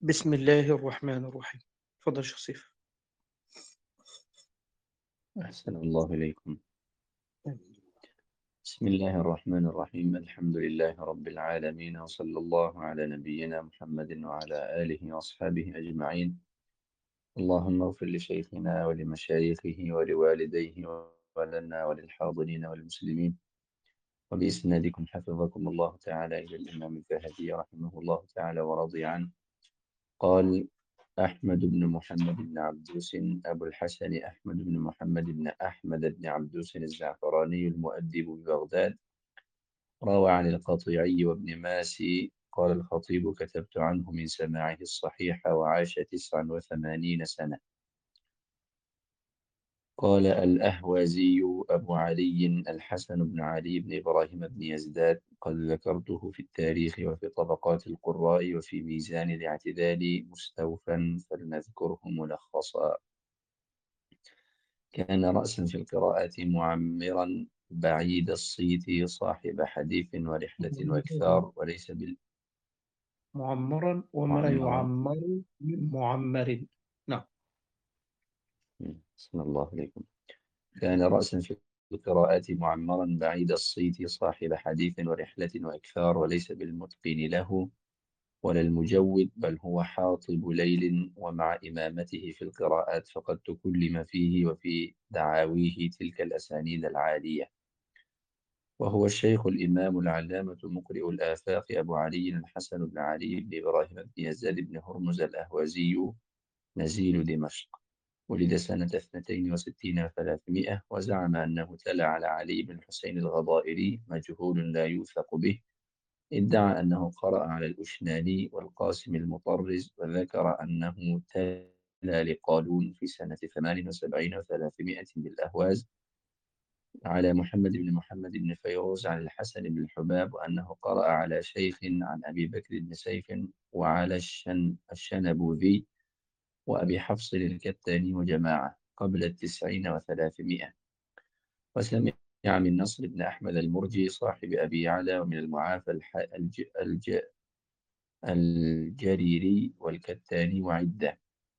بسم الله الرحمن الرحيم. تفضل شيخ سيف. أحسن الله إليكم. بسم الله الرحمن الرحيم. الحمد لله رب العالمين، وصلى الله على نبينا محمد وعلى آله وأصحابه أجمعين. اللهم اغفر لشيخنا ولمشايخه ولوالديه ولنا وللحاضرين والمسلمين. وبإسنادكم حفظكم الله تعالى إلى الإمام الذهبي رحمه الله تعالى ورضي عنه. قال: أحمد بن محمد بن عبدوس أبو الحسن أحمد بن محمد بن أحمد بن عبدوس الزعفراني المؤدب ببغداد، روى عن القطيعي وابن ماسي. قال الخطيب: كتبت عنه من سماعه الصحيح، وعاش 89 سنة. قال الأهوازي أبو علي الحسن بن علي بن إبراهيم بن يزداد: قد ذكرته في التاريخ وفي طبقات القراء وفي ميزان الاعتدال مستوفا، فلنذكره ملخصا. كان رأسا في القراءات، معمرا بعيد الصيت، صاحب حديث ورحلة وإكثار، وليس معمرا وما بالمعمرا. يعمر من معمر. نعم. صلى الله عليكم. كان رأسا في القراءات، معمرا بعيد الصيت، صاحب حديث ورحلة وإكثار، وليس بالمتقن له ولا المجود، بل هو حاطب ليل. ومع إمامته في القراءات فقد تكلم فيه وفي دعاويه تلك الأسانيد العالية. وهو الشيخ الإمام العلامة مقرئ الآفاق أبو علي الحسن بن علي بن إبراهيم بن يزداد بن هرمز الأهوازي، نزيل دمشق. ولد سنة 62 و300، وزعم أنه تلا على علي بن الحسين الغضائري، مجهول لا يوثق به. ادعى أنه قرأ على الأشناني والقاسم المطرز، وذكر أنه تلا لقالون في سنة 78 و300 بالأهواز على محمد بن محمد بن فيروز عن الحسن بن الحباب، وأنه قرأ على شيخ عن أبي بكر بن سيف وعلى الشنبوذي وأبي حفص الكتاني وجماعة قبل 90 و300. وسمع من نصر بن أحمد المرجي صاحب أبي يعلى، ومن المعافى الجريري والكتاني وعدة.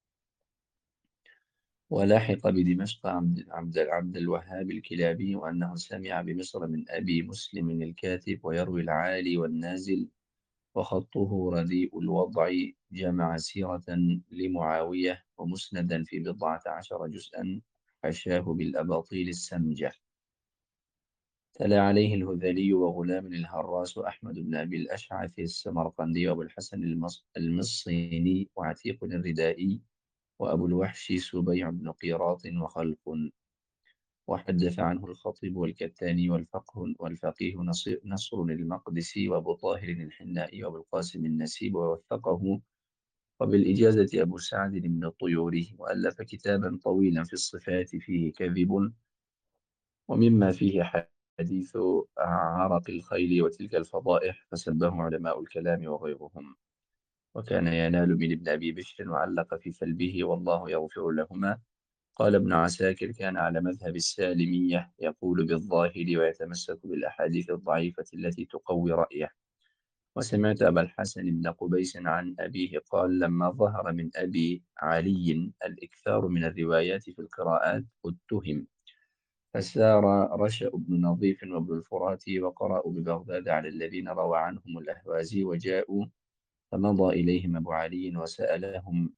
ولاحق بدمشق عبد الوهاب الكلابي، وأنه سمع بمصر من أبي مسلم الكاتب، ويروي العالي والنازل، وخطه رديء الوضع. جمع سيرة لمعاوية ومسندا في 14 جزءا، حشاه بالأباطيل السمجة. تلا عليه الهذلي وغلام الهراس وأحمد بن أبي الأشعث السمرقندي وأبو الحسن المصيني وعتيق الردائي وأبو الوحش سبيع بن قيراط وخلق. وحدث عنه الخطيب والكتاني والفقيه نصر المقدسي وأبو طاهر الحنائي وأبو القاسم النسيب، ووثقه. وبالإجازة أبو سعد بن الطيوري، وألف كتابا طويلا في الصفات فيه كذب، ومما فيه حديث عرق الخيل وتلك الفضائح، فسبه علماء الكلام وغيرهم. وكان ينال من ابن أبي بشر، وعلق في سلبه والله يغفر لهما. قال ابن عساكر: كان على مذهب السالمية، يقول بالظاهر ويتمسك بالأحاديث الضعيفة التي تقوي رأيه. وسمعت أبا الحسن بن قبيس عن أبيه قال: لما ظهر من أبي علي الإكثار من الروايات في القراءات اتهم، فسار رشأ بن نظيف وابن الفرات وقرأوا ببغداد على الذين روى عنهم الأهوازي، وجاءوا فمضى إليهم أبو علي وسألهم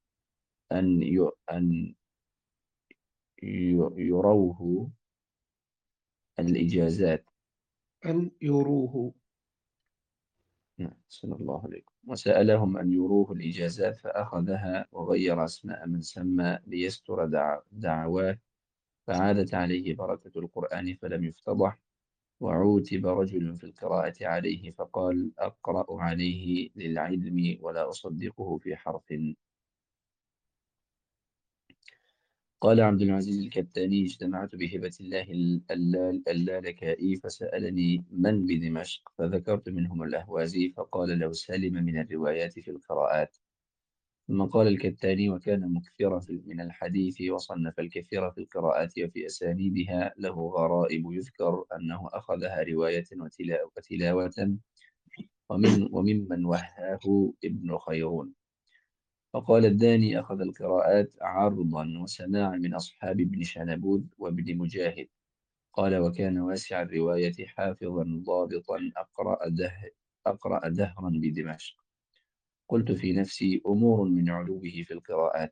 أن يروه الإجازات. أن يروه. نعم، صلى الله عليكم. وسألهم أن يروه الإجازات، فأخذها وغير أسماء من سمى ليستر دعواه، فعادت عليه بركة القرآن فلم يفتضح. وعوتب رجل في القراءة عليه فقال: أقرأ عليه للعلم ولا أصدقه في حرف. قال عبد العزيز الكتاني: اجتمعت بهبة الله اللالكائي، فسألني من بدمشق، فذكرت منهم الأهوازي، فقال: لو سلم من الروايات في القراءات. ثم قال الكتاني: وكان مكثرا من الحديث، وصنف الكثير في القراءات، وفي أسانيدها له غرائب، يذكر أنه أخذها رواية وتلاوة، وممن وهاه ابن خيرون. فقال الداني أخذ القراءات عرضا وسماعا من أصحاب ابن شنبوذ وابن مجاهد. قال وكان واسع الرواية حافظا ضابطا أقرأ دهرا بدمشق. قلت في نفسي أمور من علوه في القراءات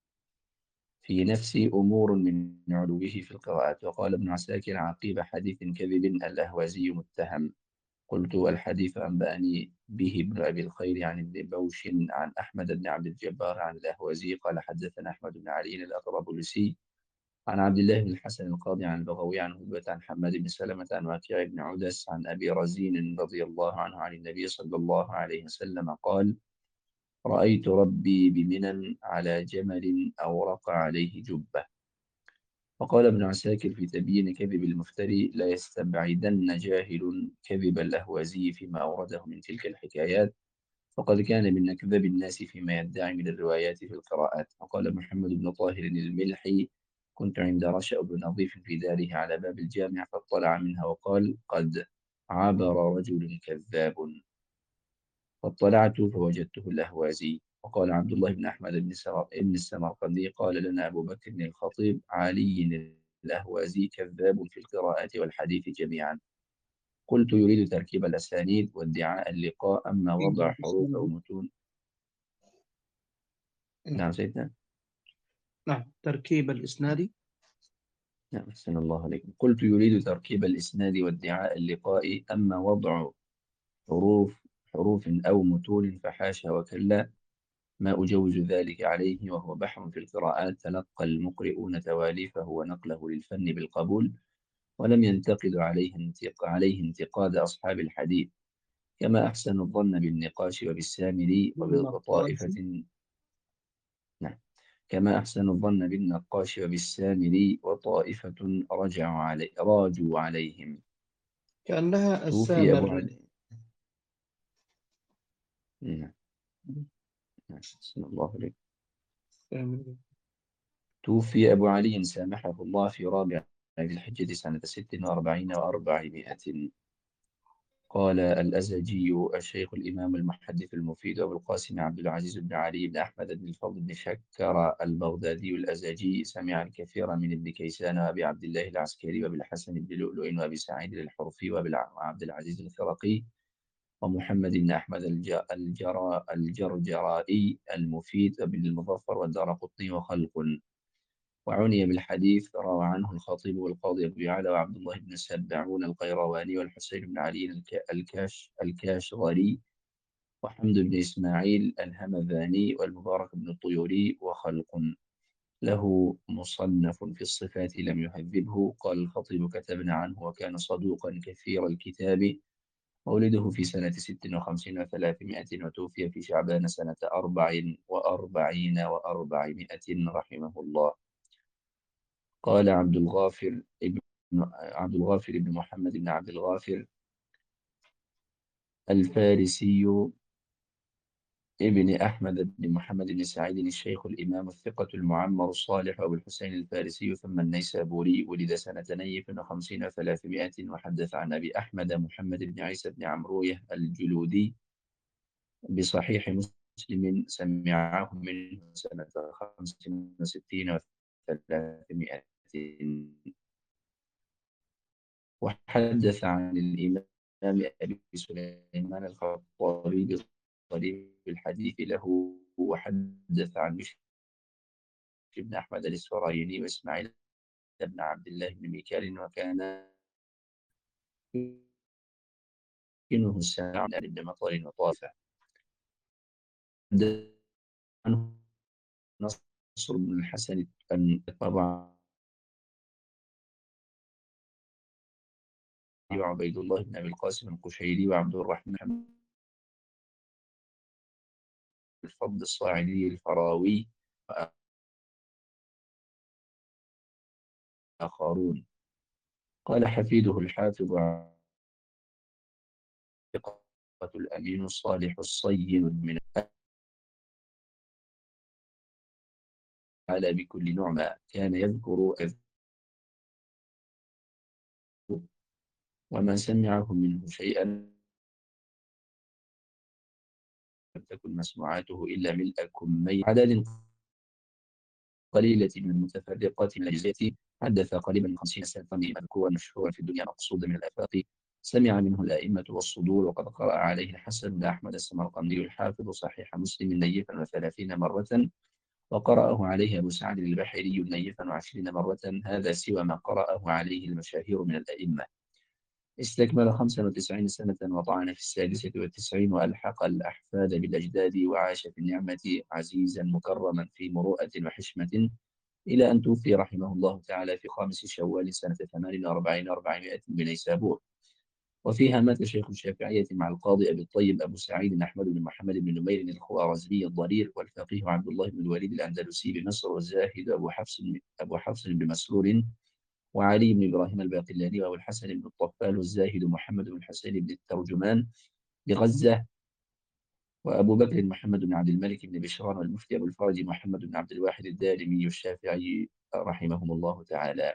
في القراءات. وقال ابن عساكر عقيب حديث كذب الأهوازي متهم. قلت الحديث أنبأني به ابن أبي الخير عن ابن بوش عن أحمد بن عبد الجبار عن الأهوازي قال حدثنا أحمد بن علي الأطرابلسي عن عبد الله بن الحسن القاضي عن البغوي عن هبة عن حماد بن سلمة عن واقع بن عدس عن أبي رزين رضي الله عنه عن النبي صلى الله عليه وسلم قال رأيت ربي بمنى على جمل أورق عليه جبة. وقال ابن عساكر في تبيين كذب المفتري لا يستبعدن جاهل كذب الأهوازي فيما أورده من تلك الحكايات، فقد كان من أكذب الناس فيما يدعي من الروايات في القراءات. وقال محمد بن طاهر الملحي كنت عند رشأ بن نظيف في داره على باب الجامع فاطلع منها وقال قد عبر رجل كذاب، فاطلعت فوجدته الأهوازي. وقال عبد الله بن أحمد بن السمرقندي قال لنا أبو بكر بن الخطيب علي الأهوازي كذاب في القراءات والحديث جميعا. قلت يريد تركيب الأسانيد وادعاء اللقاء أما وضع حروف أو متون. نعم. نعم سيدنا. نعم، تركيب الإسناد. نعم أحسن الله عليكم. قلت يريد تركيب الإسناد وادعاء اللقاء أما وضع حروف أو متون فحاشا وكلا، ما أجوز ذلك عليه وهو بحر في القراءات تلقى المقرئون تواليفه ونقله للفن بالقبول، ولم ينتقد عليه انتقاد أصحاب الحديث. كما أحسن الظن بالنقاش وبالسامري النقاش. وطائفة. نعم. كما أحسن الظن بالنقاش وبالسامري وطائفة راجوا عليهم. كأنها توفي أبو السامر. علي. نعم. نعم أحسن الله عليك. السامر. توفي أبو علي سامحه الله في رابع ذي الحجة سنة 46 و400. قال الأزجي الشيخ الإمام المحدث المفيد أبو القاسم عبد العزيز بن علي بن أحمد بن الفضل بن شكر البغدادي الأزجي سمع الكثير من ابن كيسان وأبي عبد الله العسكري وأبي الحسن بن لؤلؤ وأبي سعيد الحرفي وعبد العزيز الخرقي ومحمد بن أحمد الجرجرائي المفيد وابن المظفر والدارقطني وخلق. وعني بالحديث روى عنه الخطيب والقاضي أبو يعلى وعبد الله بن السبعون القيرواني والحسين بن علي الكاشغري وحمد بن إسماعيل الهمذاني والمبارك بن الطيوري وخلق. له مصنف في الصفات لم يهذبه. قال الخطيب كتبنا عنه وكان صدوقا كثير الكتاب. مولده في سنة 56 و300 وتوفي في شعبان سنة 44 و400 رحمه الله. قال عبد الغافر بن محمد بن عبد الغافر الفارسي ابن أحمد بن محمد بن سعيد الشيخ الإمام الثقة المعمر الصالح أبو الحسين الفارسي ثم النيسابوري. ولد سنة نيف وخمسين وثلاثمائة وحدث عن أبي أحمد محمد بن عيسى بن عمروية الجلودي بصحيح مسلم سمعه منه سنة 65 وثلاثمائة. وحدث عن الإمام أبي سليمان الخطابي بطريق الحديث له. وحدث عن بشر بن أحمد الإسفرايني وإسماعيل بن عبد الله بن ميكال وكان يمكنه السماع عن ابن مطر وطافة. حدث عنه نصر بن الحسن طبعا وعبيد الله بن أبي القاسم القشيري وعبد الرحمن بن الفضل الصاعدي الفراوي وآخرون. قال حفيده الحافظ ثقة الأمين الصالح الصين من على بكل نعمة كان يذكر وما سمعه منه شيئا تكن مسموعاته إلا ملء كمي عدد قليلة من المتفرقات من الأجزاء. حدث قريبا من 50 سنة مذكورا مشهورا في الدنيا مقصودا من الآفاق، سمع منه الأئمة والصدور، وقد قرأ عليه الحسن بن أحمد السمرقندي الحافظ صحيح مسلم نيفا 30 مرة، وقرأه عليه أبو سعد البحري نيفا 20 مرة، هذا سوى ما قرأه عليه المشاهير من الأئمة. استكمل 95 سنة وطعن في 96 وألحق الأحفاد بالأجداد، وعاش في النعمة عزيزا مكرما في مروءة وحشمة، إلى أن توفي رحمه الله تعالى في 5 شوال سنة 48 و400 بنيسابور. وفيها مات شيخ الشافعية مع القاضي أبي الطيب أبو سعيد أحمد بن محمد بن نمير الخوارزمي الضرير، والفقيه عبد الله بن الوليد الأندلسي بمصر، والزاهد أبو حفص بن مسرور، وعلي بن إبراهيم الباقلاني، وأبو الحسن بن الطفال، والزاهد محمد بن الحسين بن الترجمان بغزة، وأبو بكر محمد بن عبد الملك بن بشران، والمفتي أبو الفرج محمد بن عبد الواحد الدارمي الشافعي رحمهم الله تعالى.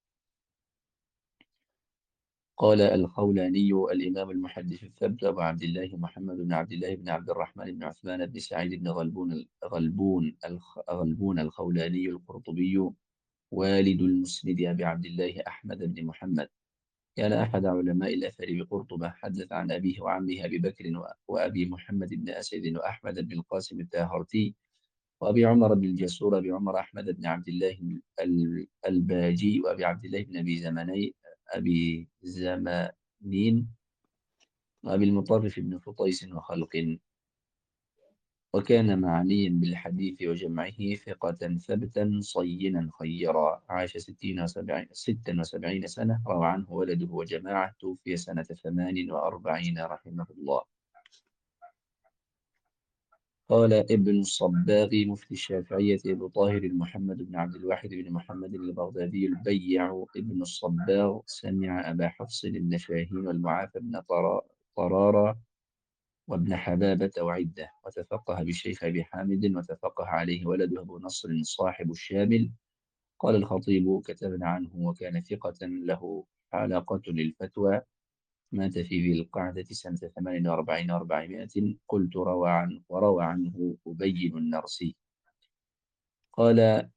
قال الخولاني الإمام المحدث الثبت أبو عبد الله محمد بن عبد الله بن عبد الرحمن بن عثمان بن سعيد بن غلبون الخولاني القرطبي، والد المسند أبي عبد الله أحمد بن محمد، كان أحد علماء الأثر بقرطبة، حدث عن أبيه وعمه أبي بكر وأبي محمد بن أسد وأحمد بن القاسم التاهرتي، وأبي عمر بن الجسور أبي عمر أحمد بن عبد الله الباجي، وأبي عبد الله بن أبي زمانين، وأبي المطرف بن فطيس وخلق. وكان معنيا بالحديث وجمعه، ثقة ثبتا صينا خيرا، عاش 76 سنة، روى عنه ولده وجماعة، توفي سنة 48 رحمه الله. قال ابن الصباغ مفتي الشافعية أبو طاهر محمد بن عبد الواحد بن محمد البغدادي البيع ابن الصباغ، سمع أبا حفص بن شاهين والمعافى بن طرارة وابن حبابة وعدة، وتفقه بالشيخ أبي حامد، وتفقه عليه ولده أبو نصر صاحب الشامل. قال الخطيب كتبنا عنه وكان ثقة له حلقة للفتوى، مات في ذي القعدة سنة 48 و400. قلت وروى عنه أبين النرسي. قال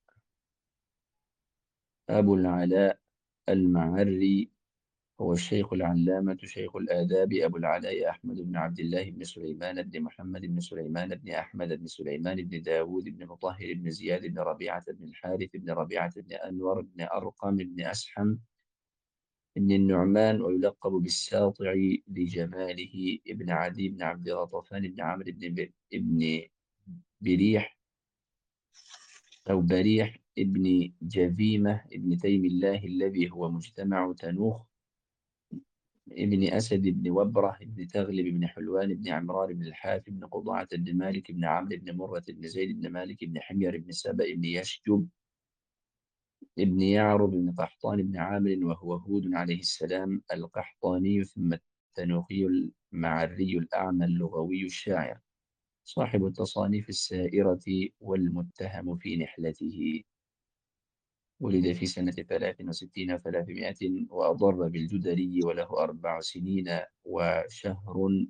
أبو العلاء المعري هو الشيخ العلامة شيخ الآداب أبو العلاء أحمد بن عبد الله بن سليمان بن محمد بن سليمان بن أحمد بن سليمان بن داود بن مطهر بن زياد بن ربيعة بن الحارث بن ربيعة بن أنور بن أرقم بن أسحم بن النعمان، ويلقب بالساطع لجماله، ابن عدي بن عبد غطفان بن عمرو ابن بريح أو بريح ابن جذيمة ابن تيم الله الذي هو مجتمع تنوخ، ابن أسد بن وبرة بن تغلب بن حلوان بن عمران بن الحاف بن قضاعة بن مالك بن عمرو بن مرة بن زيد بن مالك بن حمير بن سبأ بن يشجب ابن يعرب بن قحطان بن عامر، وهو هود عليه السلام القحطاني، ثم التنوخي المعري الأعمى اللغوي الشاعر، صاحب التصانيف السائرة والمتهم في نحلته. ولد في سنة 63 و300، وأضر بالجدري، وله 4 سنين وشهر،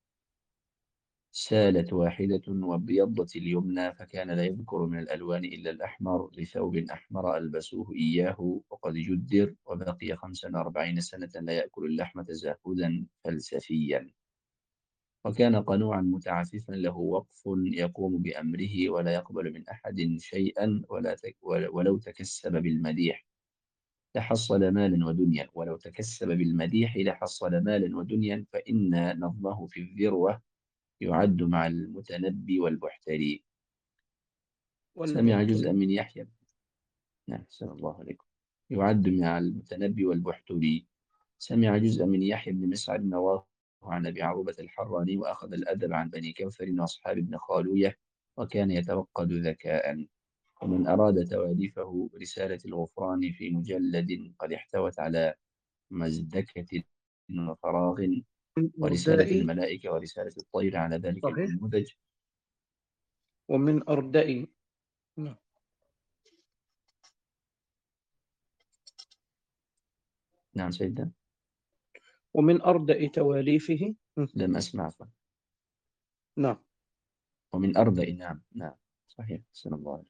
سالت واحدة وابيضت اليمنى، فكان لا يذكر من الألوان إلا الأحمر، لثوب أحمر ألبسوه إياه، وقد جدر، وبقي 45 سنة لا يأكل اللحم تزاهدا فلسفيا. وكان قنوعا متعففا، له وقف يقوم بأمره، ولا يقبل من أحد شيئا، ولو تكسب بالمديح لحصل مالا ودنيا، ولو تكسب بالمديح لحصل مالا ودنيا، فإن نظمه في الذروة يعد مع المتنبي والبحتري. سمع جزءا من يحيى، نعم صلى الله عليكم، يعد مع المتنبي والبحتري. سمع جزءا من يحيى بن مسعد رواه عن أبي عروبة الحراني، وأخذ الأدب عن بني كوثر وأصحاب ابن خالوية، وكان يتوقد ذكاء. ومن أراد تواليفه رسالة الغفران في مجلد قد احتوت على مزدكة وفراغ، ورسالة أردائي، الملائكة، ورسالة الطير على ذلك صحيح، النموذج. ومن أردائي. نعم. نعم سيدنا. ومن أردأ تواليفه. لم أسمع. نعم. ومن أردأ، نعم نعم صحيح، أحسن الله عليك.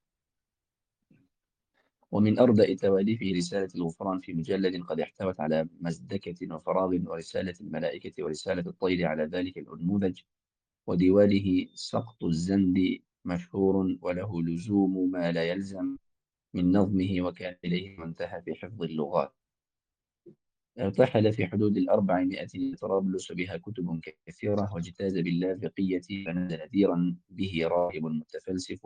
ومن أردأ تواليفه رسالة الغفران في مجلد قد احتوت على مزدكة وفراغ، ورسالة الملائكة، ورسالة الطير على ذلك الأنموذج. وديوانه سقط الزند مشهور، وله لزوم ما لا يلزم من نظمه، وكان إليه منتهى في حفظ اللغات. ارتحل في حدود 400 طرابلس، بها كتب كثيرة، واجتاز باللاذقية، فنزل ديرا به راهب متفلسف،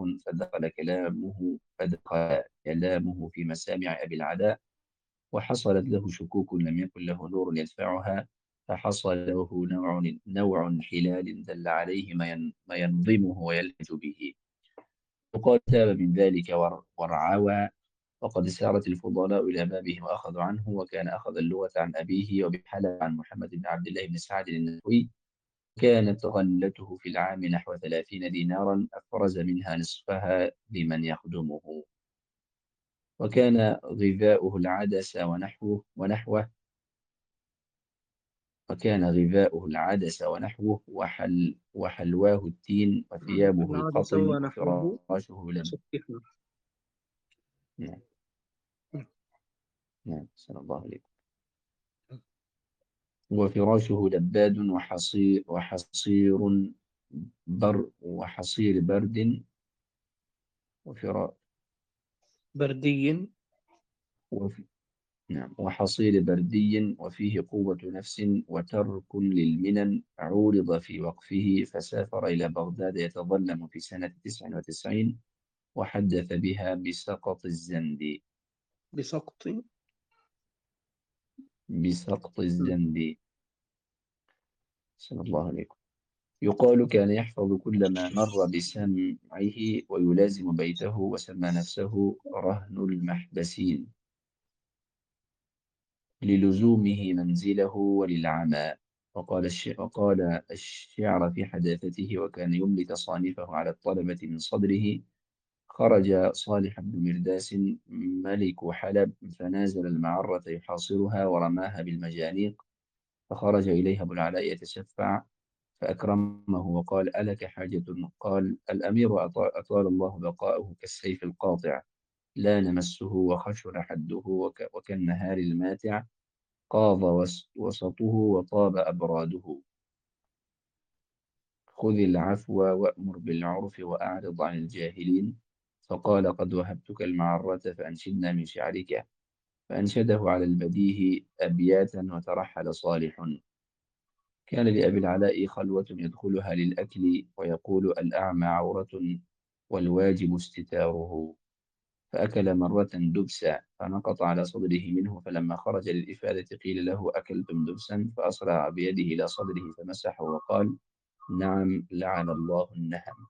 فدخل كلامه في مسامع أبي العلاء، وحصلت له شكوك لم يكن له نور يدفعها، فحصل له نوع انحلال دل عليه ما ينظمه ويلهج به. وقد تاب من ذلك ورعوى، وقد سارت الفضلاء إلى بابه وأخذوا عنه، وكان أخذ اللغة عن أبيه وبحلب عن محمد بن عبد الله بن سعد النحوي. كانت غلته في العام نحو 30 دينارا، أفرز منها نصفها لمن يخدمه. وكان غذاؤه العدس ونحوه وحلواه التين، وثيابه العادة القطن، سوى نحوه وفراشه لم. صحيح. نعم نعم، صلى الله عليه. وفراشه لباد وحصير برد. وفرا بردي. وفي نعم، وحصير بردي، وفيه قوة نفس وترك للمنن. عورض في وقفه، فسافر إلى بغداد يتظلم في سنة 99، وحدث بها بسقط الزند. بسقط. بسقط الزند، صلى الله عليه. يقال كان يحفظ كل ما مر بسمعه، ويلازم بيته، وسمى نفسه رهن المحبسين للزومه منزله وللعمى. وقال الشعر في حداثته، وكان يملي تصانيفه على الطلبة من صدره. خرج صالح بن مرداس ملك حلب، فنازل المعرة يحاصرها ورماها بالمجانيق، فخرج إليها أبو العلاء يتشفع، فأكرمه وقال: ألك حاجة؟ قال: الأمير أطال الله بقاؤه كالسيف القاطع، لا نمسه وخشن حده وكالنهار الماتع، قاض وسطه وطاب أبراده. خذ العفو وأمر بالعرف وأعرض عن الجاهلين. فقال: قد وهبتك المعرة، فأنشدنا من شعرك. فأنشده على البديه أبياتا، وترحل صالح. كان لأبي العلاء خلوة يدخلها للأكل، ويقول: الأعمى عورة والواجب استتاره. فأكل مرة دبسا، فنقط على صدره منه، فلما خرج للإفادة قيل له: أكلتم دبسا؟ فأسرع بيده إلى صدره فمسحه وقال: نعم، لعن الله النهم.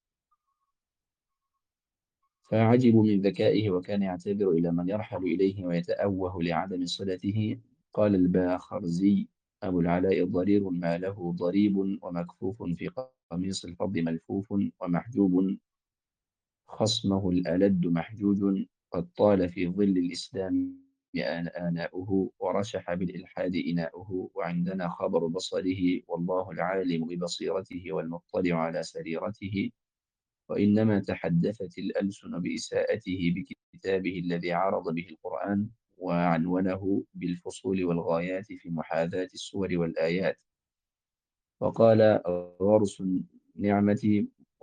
فعجبوا من ذكائه، وكان يعتذر إلى من يرحل إليه ويتأوه لعدم صلته. قال الباخرزي: أبو العلاء ضرير ما له ضريب، ومكفوف في قميص الفضل ملفوف، ومحجوب خصمه الألد محجوج، قد طال في ظل الإسلام آناؤه، ورشح بالإلحاد إناؤه، وعندنا خبر بصره، والله العالم ببصيرته والمطلع على سريرته. وإنما تحدثت الألسن بإساءته بكتابه الذي عرض به القرآن، وعنونه بالفصول والغايات في محاذاة السور والآيات. وقال غرس النعمة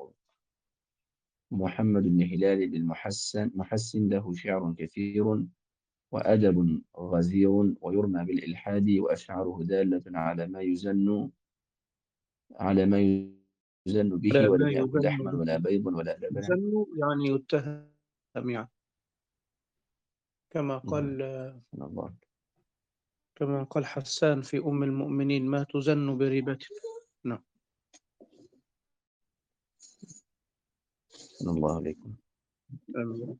محمد بن هلال بن محسن له شعر كثير وأدب غزير، ويرمى بالإلحاد، وأشعاره دالة على ما يزن به، لا، ما ولم يأكل يذم لحما ولا به. بيضا ولا لبنا. يذم يعني يتهم، يعني كما نعم، قال سبحان الله. كما قال حسان في أم المؤمنين: ما تزن بريبته. نعم. سبحان الله عليكم. آمين.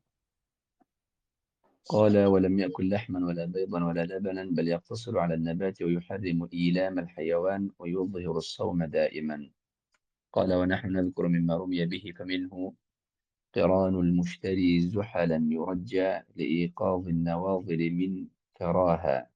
قال: ولم يأكل لحما ولا بيضا ولا لبنا، بل يقتصر على النبات، ويحرم إيلام الحيوان، ويظهر الصوم دائما. قال: ونحن نذكر مما رمي به، فمنه قران المشتري زحلا يرجى، لإيقاظ النواظر من كراها.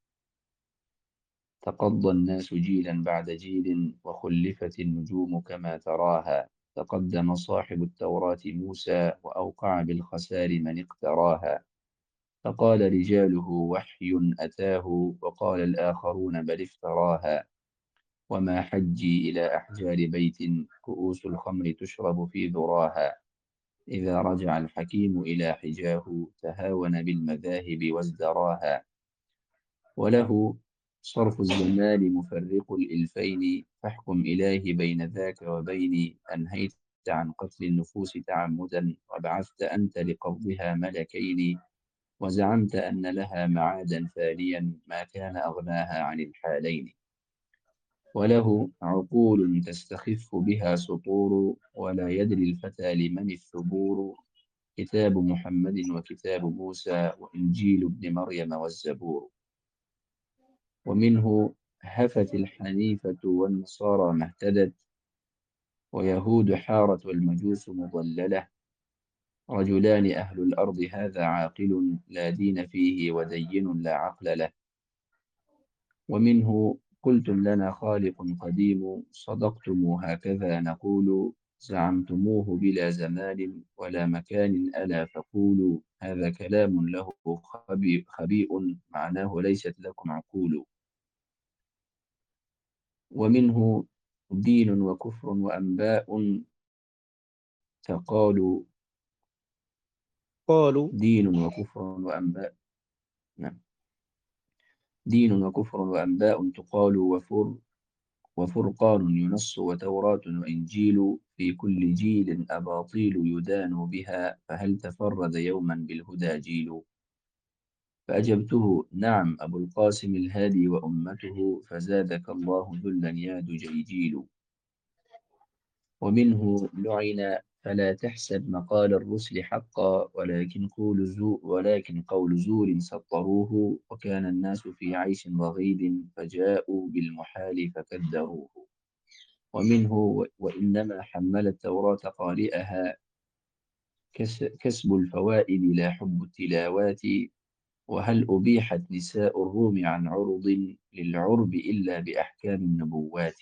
تقضى الناس جيلا بعد جيل، وخلفت النجوم كما تراها. تقدم صاحب التوراة موسى وأوقع بالخسار من اقتراها، فقال رجاله وحي أتاه، وقال الآخرون بل افتراها، وما حجي إلى أحجار بيت كؤوس الخمر تشرب في ذراها، إذا رجع الحكيم إلى حجاه تهاون بالمذاهب وازدراها، وله صرف الزمان مفرق الإلفين، فاحكم إلهي بين ذاك وبيني، أنهيت عن قتل النفوس تعمدا، وبعثت أنت لقبضها ملكين، وزعمت أن لها معادا فانيا، ما كان أغناها عن الحالين، وله عقول تستخف بها سطور، ولا يدري الفتى لمن الثبور، كتاب محمد وكتاب موسى وإنجيل ابن مريم والزبور، ومنه هفت الحنيفة والنصارى ما اهتدت، ويهود حارت والمجوس مضللة، رجلان أهل الأرض هذا عاقل لا دين فيه ودين لا عقل له، ومنه قلتم لنا خالق قديم صدقتم هكذا نقول، زعمتموه بلا زمان ولا مكان ألا فقولوا، هذا كلام له خبيء معناه ليست لكم عقول، ومنه دين وكفر وأنباء تقال، قالوا دين وكفر وأنباء، نعم، دين وكفر وأنباء تقال وفرقان ينص وتوراة وإنجيل، في كل جيل أباطيل يدان بها، فهل تفرد يوما بالهدى جيل، فأجبته نعم أبو القاسم الهادي وأمته، فزادك الله ذلا يا دجيجيل، ومنه لعن فلا تحسب مقال الرسل حقا، ولكن قول زور سطروه، وكان الناس في عيش رغيد فجاءوا بالمحال فكدروه، ومنه وإنما حمل التوراة قارئها كسب الفوائد لا حب التلاوات، وهل أبيحت نساء الروم عن عرض للعرب إلا بأحكام النبوات،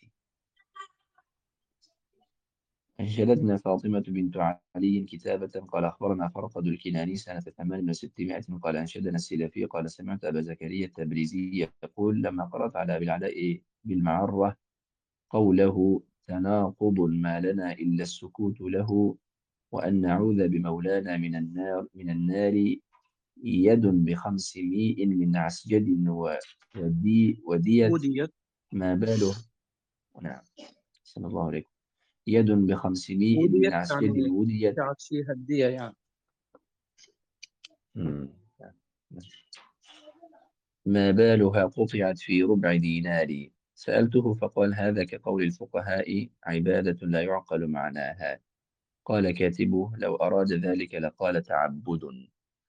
أنشدتنا فاطمة بنت علي كتابة، قال أخبرنا فرقد الكناني سنة 8600، قال أنشدنا السلفي، قال سمعت أبا زكريا التبريزي يقول لما قرأت على أبي العلاء بالمعرة قوله تناقض ما لنا إلا السكوت له، وأن نعوذ بمولانا من النار يد ب500 من عسجد ودية وديت ما باله، نعم صلى الله عليكم، يد ب500 من وديت عسجد يعني وديت، دفعت فيها الدية يعني. مم. ما بالها قطعت في ربع دينار، سألته فقال هذا كقول الفقهاء عبادة لا يعقل معناها، قال كاتبه لو أراد ذلك لقال تعبد،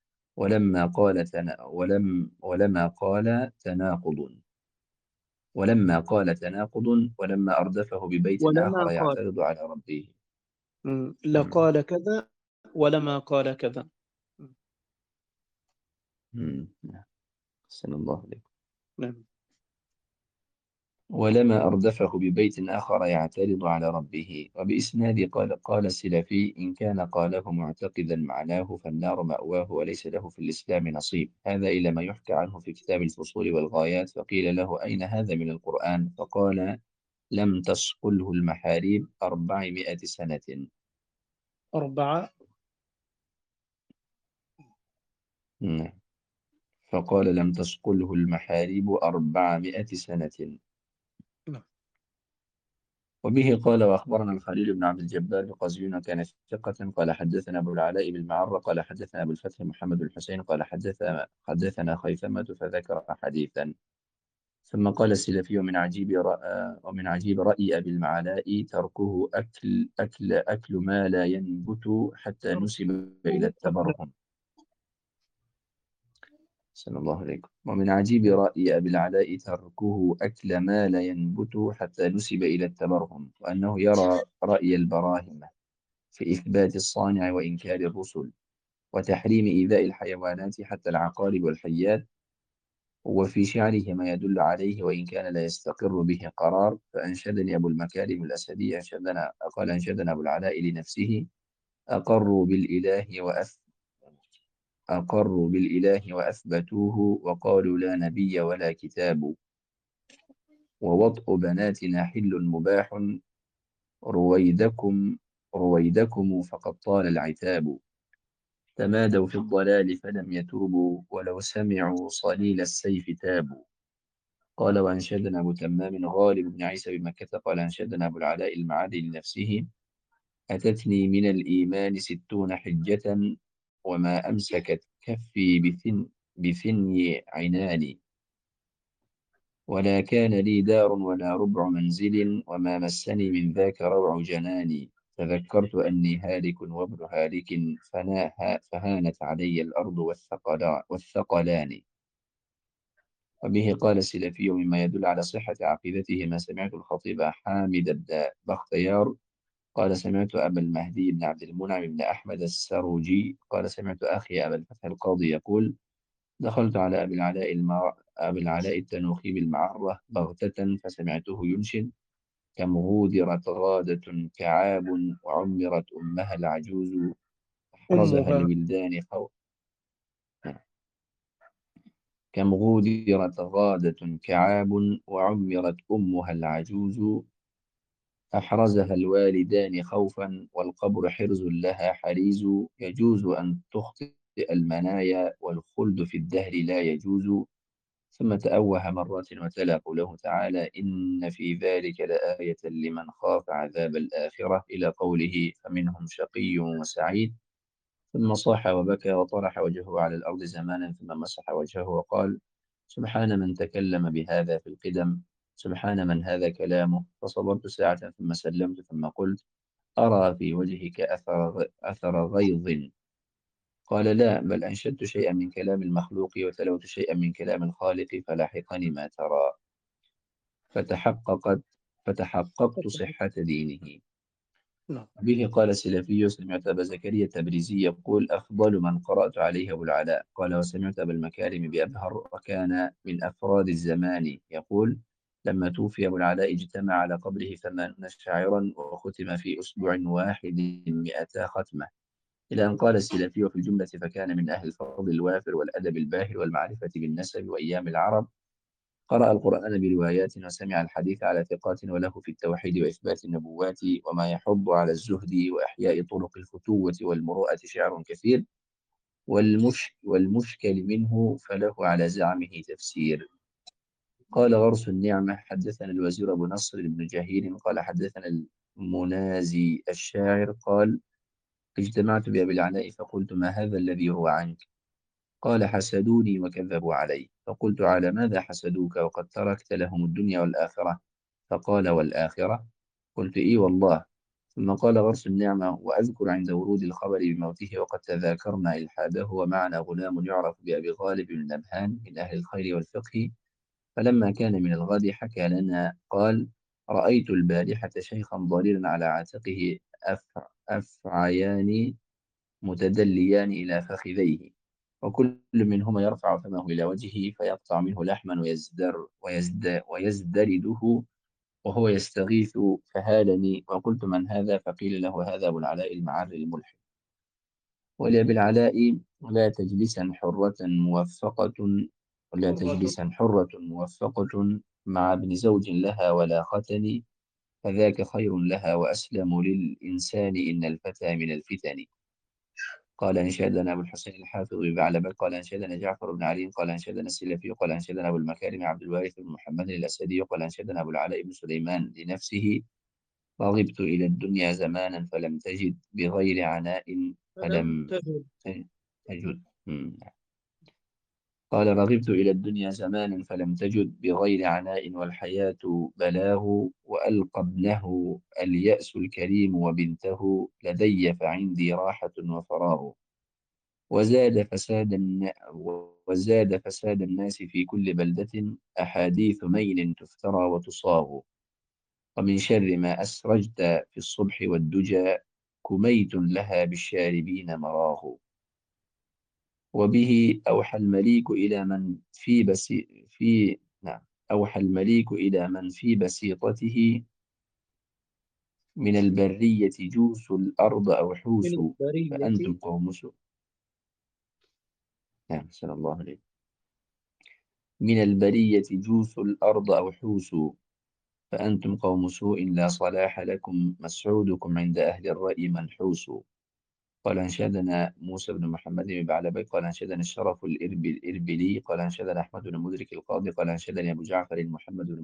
ولما قال تناقض، ولما أردفه ببيت ولما آخر قال يعترض على ربه. مم. لقال كذا ولما قال كذا. نعم. أحسن الله عليكم. نعم. ولما أردفه ببيت آخر يعترض على ربه، وبإسناد قال السلفي إن كان قاله معتقدا معناه فالنار مأواه وليس له في الإسلام نصيب، هذا إلى ما يحكى عنه في كتاب الفصول والغايات، فقيل له أين هذا من القرآن؟ فقال لم تصقله المحاريب 400 سنة. 4. نعم. فقال لم تصقله المحاريب 400 سنة. نعم. وبه قال وأخبرنا الخليل بن عبد الجبار القزوين كان ثقة، قال حدثنا أبو العلاء بالمعرة قال حدثنا أبو الفتح محمد الحسين قال حدثنا خيثمة فذكر حديثا، ثم قال السلفي ومن عجيب رأي أبي العلاء تركه أكل ما لا ينبت حتى نسب إلى التبرهم. صلى الله عليكم. ومن عجيب رأي أبي العلاء تركه أكل ما لا ينبت حتى نسب إلى التبرهم، وأنه يرى رأي البراهمة في إثبات الصانع وإنكار الرسل، وتحريم إيذاء الحيوانات حتى العقارب والحيات، وفي شعره ما يدل عليه وإن كان لا يستقر به قرار. فأنشدني أبو المكارم الأسدي أنشدنا أبو العلاء لنفسه: أقروا بالإله أقروا بالإله وأثبتوه، وقالوا لا نبي ولا كتاب، ووطء بناتنا حل مباح، رويدكم رويدكم فقد طال العتاب. تمادوا في الضلال فلم يتوبوا، ولو سمعوا صليل السيف تابوا. قال وأنشدنا أبو تمام غالب بن عيسى بمكة قال أنشدنا أبو العلاء المعادي لنفسه: أتتني من الإيمان 60 حجة، وما أمسكت كفي بثني عناني، ولا كان لي دار ولا ربع منزل، وما مسني من ذاك روع جناني. تذكرت أني هالك وابن هالك، فهانت علي الأرض والثقلان. وبه قال السلفي مما يدل على صحة عقيدته ما سمعت الخطيب حامد بن بختيار قال سمعت أبا المهدي بن عبد المنعم بن أحمد السروجي قال سمعت أخي أبا الفتح القاضي يقول: دخلت على أبي العلاء التنوخي بالمعرة بغتة فسمعته ينشد: كم غودرت غادة كعاب، وعمرت أمها العجوز، أحرزها أمها. الولدان كم غودرت غادة كعاب، وعمرت أمها العجوز، أحرزها الوالدان خوفا، والقبر حرز لها حريز. يجوز أن تخطئ المنايا، والخلد في الدهر لا يجوز. ثم تأوه مرة وتلا قوله تعالى: إن في ذلك لآية لمن خاف عذاب الآخرة، إلى قوله: فمنهم شقي وسعيد. ثم صاح وبكى وطرح وجهه على الأرض زمانا، ثم مسح وجهه وقال: سبحان من تكلم بهذا في القدم، سبحان من هذا كلامه. فصبرت ساعة ثم سلمت، ثم قلت: أرى في وجهك أثر غيظ. قال: لا، بل أنشدت شيئا من كلام المخلوق، وتلوت شيئا من كلام الخالق، فلاحقني ما ترى. فتحققت فتحققت صحة دينه. نعم. به قال السلفي: سمعت أبا زكريا التبريزي يقول: أفضل من قرأت عليه أبو العلاء. قال وسمعت أبا المكارم بأبهر، وكان من أفراد الزمان، يقول: لما توفي أبو العلاء اجتمع على قبره 80 شاعرا، وختم في أسبوع واحد 200 ختمة. إلى أن قال السلفي: وفي الجملة فكان من أهل الفضل الوافر والأدب الباهر والمعرفة بالنسب وأيام العرب. قرأ القرآن بروايات، وسمع الحديث على ثقات، وله في التوحيد وإثبات النبوات وما يحض على الزهد وإحياء طرق الفتوة والمروءة شعر كثير، والمشكل منه فله على زعمه تفسير. قال غرس النعمة: حدثنا الوزير أبو نصر بن جهير قال حدثنا المنازي الشاعر قال: اجتمعت بأبي العلاء فقلت: ما هذا الذي يروى عنك؟ قال: حسدوني وكذبوا علي. فقلت: على ماذا حسدوك وقد تركت لهم الدنيا والآخرة؟ فقال: والآخرة؟ قلت: إي والله. ثم قال غرس النعمة: وأذكر عند ورود الخبر بموته وقد تذاكرنا إلحاده، ومعنا غلام يعرف بأبي غالب بن نبهان من أهل الخير والفقه. فلما كان من الغد حكى لنا قال: رأيت البارحة شيخا ضريرا على عاتقه أفعيان متدليان إلى فخذيه، وكل منهما يرفع فمه إلى وجهه فيقطع منه لحما ويزدرده وهو يستغيث. فهالني وقلت: من هذا؟ فقيل له: هذا أبو العلاء المعري الملحد. ولأبي العلاء: لا تجلسا حرة موفقة ولا حرة. تجلسا حرة موفقة مع ابن زوج لها ولا ختن، فذاك خير لها وأسلم للإنسان، إن الفتى من الفتن. قال أنشدنا أبو الحسين الحافظ ببعلبك قال أنشدنا جعفر بن علي قال أنشدنا السلفي قال أنشدنا أبو المكارم عبد الوارث بن محمد الأسدي قال أنشدنا أبو العلاء بن سليمان لنفسه: رغبت إلى الدنيا زمانا فلم تجد بغير عناء فلم فلم تجد. تجد. قال: رغبت إلى الدنيا زمانا فلم تجد بغير عناء، والحياة بلاه، وألقى ابنه اليأس الكريم وبنته، لدي فعندي راحة وفراغ. وزاد فساد الناس في كل بلدة، أحاديث ميل تفترى وتصاغ. ومن شر ما أسرجت في الصبح والدجى، كميت لها بالشاربين مراه. وبه أوحى المليك إلى من في نعم، أوحى المليك إلى من في بسيطته من البرية جوسوا الأرض أو من حوسوا البرية. فأنتم قوم سوء. نعم صلى الله عليه. من البرية جوسوا الأرض أو حوسوا فأنتم قوم سوء لا صلاح لكم مسعودكم عند أهل الرأي منحوس. قال أنشدنا موسى بن محمد بن بعلبك قال أنشدني الشرف الإربلي قال أنشدنا أحمد بن مدرك القاضي قال أنشدني أبو جعفر محمد بن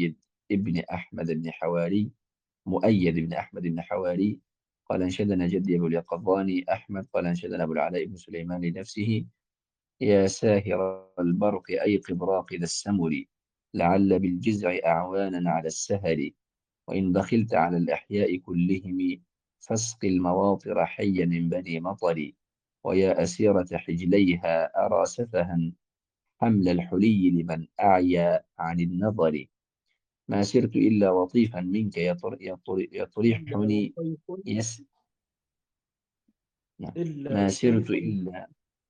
مؤيد بن أحمد بن حواري قال أنشدنا جدي أبو اليقظان أحمد قال أنشدنا أبو العلاء بن سليمان لنفسه يا ساهر البرق أيقظ راقد السمر لعل بالجزع أعوانا على السهر وإن بخلت على الأحياء كلهم فاسق المواطر حيا من بني مطر ويا أسيرة حجليها أرى سفها حمل الحلي لمن أعيا عن النظر ما سرت إلا وطيفا منك إلا يطرحني وطيف. يس نعم. إلا ما سرت وطيف. إلا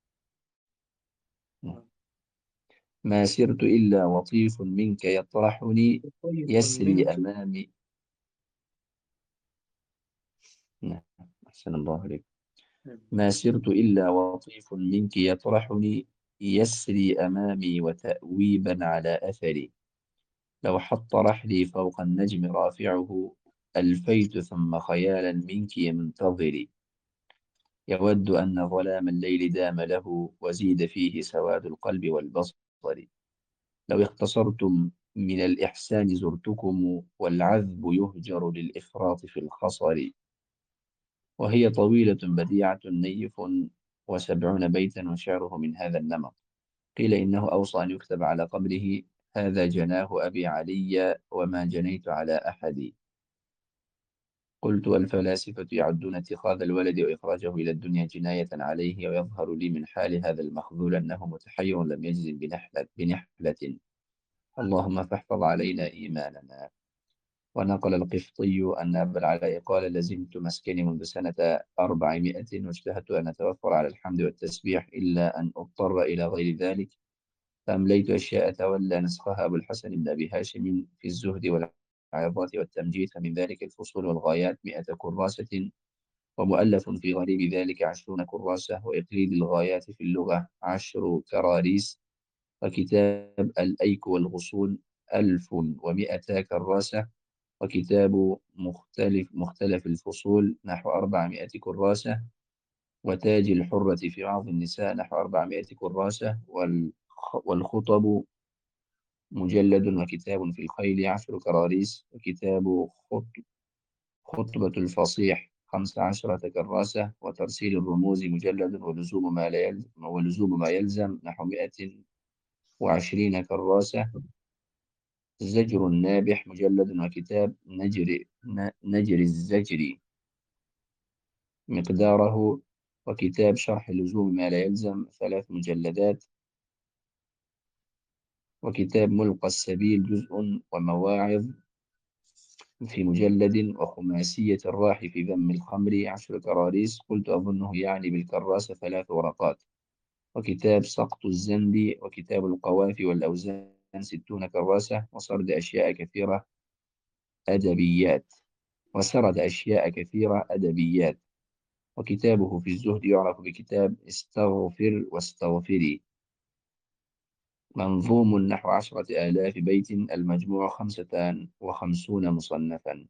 نعم. ما سرت إلا وطيف منك يطرحني وطيف يسري منك. أمامي. نعم أحسن الله عليك. ما سرت إلا وطيف منك يطرحني يسري أمامي وتأويبا على أثري لو حط رحلي فوق النجم رافعه ألفيت ثم خيالا منك منتظري يود أن ظلام الليل دام له وزيد فيه سواد القلب والبصر لو اختصرتم من الإحسان زرتكم والعذب يهجر للإفراط في الخصر وهي طويلة بديعة نيف و70 بيتا وشعره من هذا النمط قيل إنه أوصى أن يكتب على قبره هذا جناه أبي علي وما جنيت على أحد. قلت والفلاسفة يعدون اتخاذ الولد وإخراجه إلى الدنيا جناية عليه ويظهر لي من حال هذا المخذول أنه متحير لم يجزم بنحلة اللهم فاحفظ علينا إيماننا. ونقل القفطي أن أبا العلاء قال لزمت مسكني منذ سنة 400 واجتهدت أن أتوفر على الحمد والتسبيح إلا أن أضطر إلى غير ذلك فأمليت أشياء تولى نسخها أبو الحسن بن أبي هاشم في الزهد والعظات والتمجيد فمن ذلك الفصول والغايات 100 كراسة ومؤلف في غريب ذلك 20 كراسة وإقليد الغايات في اللغة 10 كراريس وكتاب الأيك والغصون 1100 كراسة وكتاب مختلف الفصول نحو 400 كراسة وتاج الحرة في بعض النساء نحو 400 كراسة والخطب مجلد وكتاب في الخيل 10 كراريس وكتاب خطبة الفصيح 15 كراسة وترسيل الرموز مجلد ولزوم ما يلزم نحو 120 كراسة زجر النابح مجلد وكتاب نجر الزجر مقداره وكتاب شرح لزوم ما لا يلزم 3 مجلدات وكتاب ملقى السبيل جزء ومواعظ في مجلد وخماسية الراح في ذم الخمر 10 كراريس قلت أظنه يعني بالكراسة 3 ورقات وكتاب سقط الزند وكتاب القوافي والأوزان 60 كراسة أدبيات وسرد أشياء كثيرة أدبيات وكتابه في الزهد يعرف بكتاب استغفر واستغفري منظوم نحو 10,000 بيت المجموع 55 مصنفا.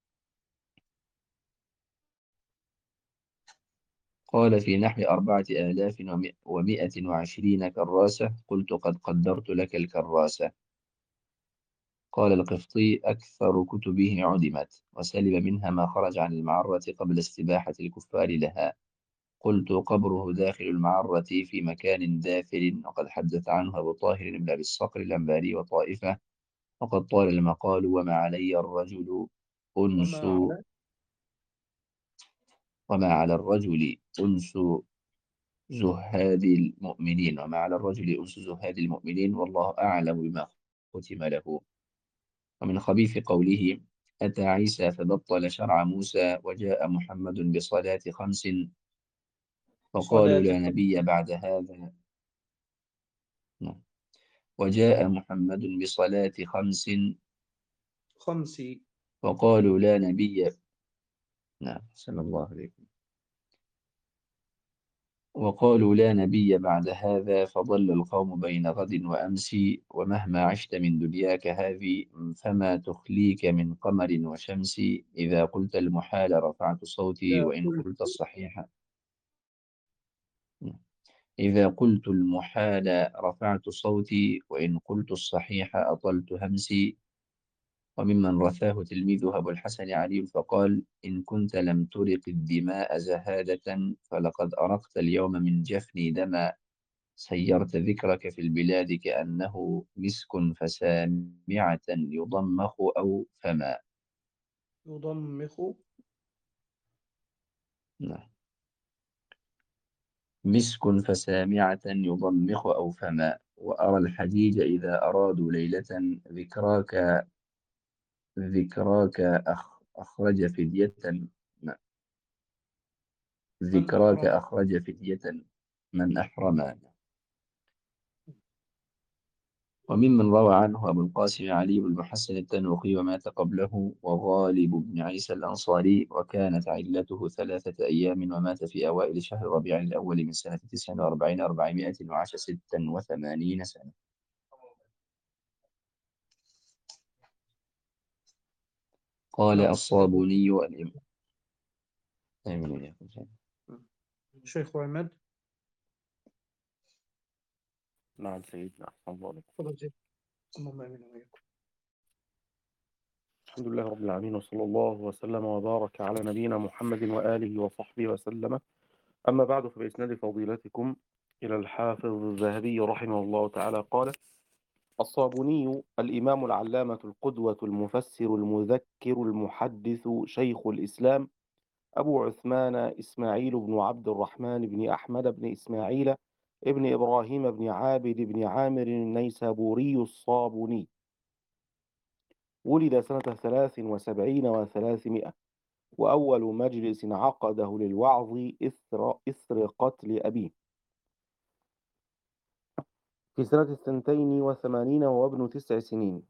قال في نحو 4120 كراسة قلت قد قدرت لك الكراسة. قال القفطي أكثر كتبه عدمت وسلب منها ما خرج عن المعرة قبل استباحة الكفار لها قلت قبره داخل المعرة في مكان دافل وقد حدث عنه أبو طاهر بن أبي الصقر الأنباري وطائفة وقد طال المقال وما أنس على وما على الرجل أنس زهاد المؤمنين والله أعلم بما ختم له. ومن خبيث قوله أتى عيسى فبطل شرع موسى وجاء محمد بصلاة 5 وقالوا لا صلاتكم. نبي بعد هذا. نعم. وجاء محمد بصلاة خمس. خمسي. وقالوا لا نبي. نعم صلى الله عليه وسلم. وقالوا لا نبي بعد هذا، فضل القوم بين غد وأمس، ومهما عشت من دنياك هذه، فما تخليك من قمر وشمس. إذا قلت المحال رفعت صوتي، إذا وإن قلت قلت الصحيح. إذا قلت المحال رفعت صوتي، وإن قلت الصحيح أطلت همسي. وممن رثاه تلميذه أبو الحسن علي فقال: إن كنت لم ترق الدماء زهادة، فلقد أرقت اليوم من جفني دما. سيرت ذكرك في البلاد كأنه مسك، فسامعة يضمخ أو فما. يضمخ. نعم. مسك فسامعة يضمخ أو فما. وأرى الحجيج إذا أرادوا ليلة، ذكراك أخرج فدية. نعم. من ذكراك أحرم. أخرج فدية من أحرم. وممن روى عنه أبو القاسم علي بن المحسن التنوخي، ومات قبله، وغالب بن عيسى الأنصاري، وكانت علته 3 أيام، ومات في أوائل شهر ربيع الأول من سنة 49 400، وعاش 86 سنة. قال نعم. الصابوني الإمام. آمين وإياكم. شيخ عماد. نعم سيدنا، أحسن الله عليك. تفضل زين. اللهم آمين وإياكم. الحمد لله رب العالمين، وصلى الله وسلم وبارك على نبينا محمد وآله وصحبه وسلم. أما بعد، فبإسناد فضيلتكم إلى الحافظ الذهبي رحمه الله تعالى قال: الصابوني الإمام العلامة القدوة المفسر المذكر المحدث شيخ الإسلام أبو عثمان إسماعيل بن عبد الرحمن بن أحمد بن إسماعيل ابن إبراهيم بن عابد بن عامر النيسابوري الصابوني، ولد سنة 73 و300، وأول مجلس عقده للوعظ إثر قتل أبيه في سنة 82 وهو ابن 9 سنين.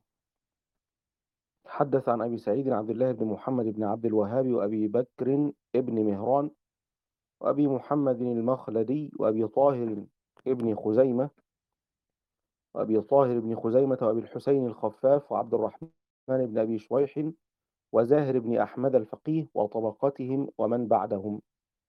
حدث عن أبي سعيد عبد الله بن محمد بن عبد الوهاب، وأبي بكر ابن مهران، وأبي محمد المخلدي، وأبي طاهر ابن خزيمة وأبي الحسين الخفاف، وعبد الرحمن بن أبي شويح، وزاهر بن أحمد الفقيه، وطبقتهم ومن بعدهم.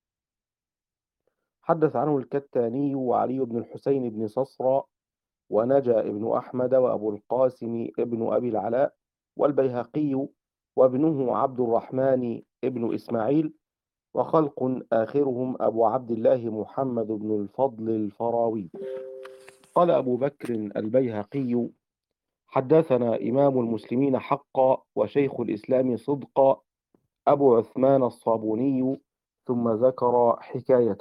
حدث عنه الكتاني، وعلي بن الحسين بن صصرى، ونجا ابن أحمد، وأبو القاسم ابن أبي العلاء، والبيهقي، وابنه عبد الرحمن ابن إسماعيل، وخلق آخرهم أبو عبد الله محمد بن الفضل الفراوي. قال أبو بكر البيهقي: حدثنا إمام المسلمين حقا وشيخ الإسلام صدقا أبو عثمان الصابوني، ثم ذكر حكاية.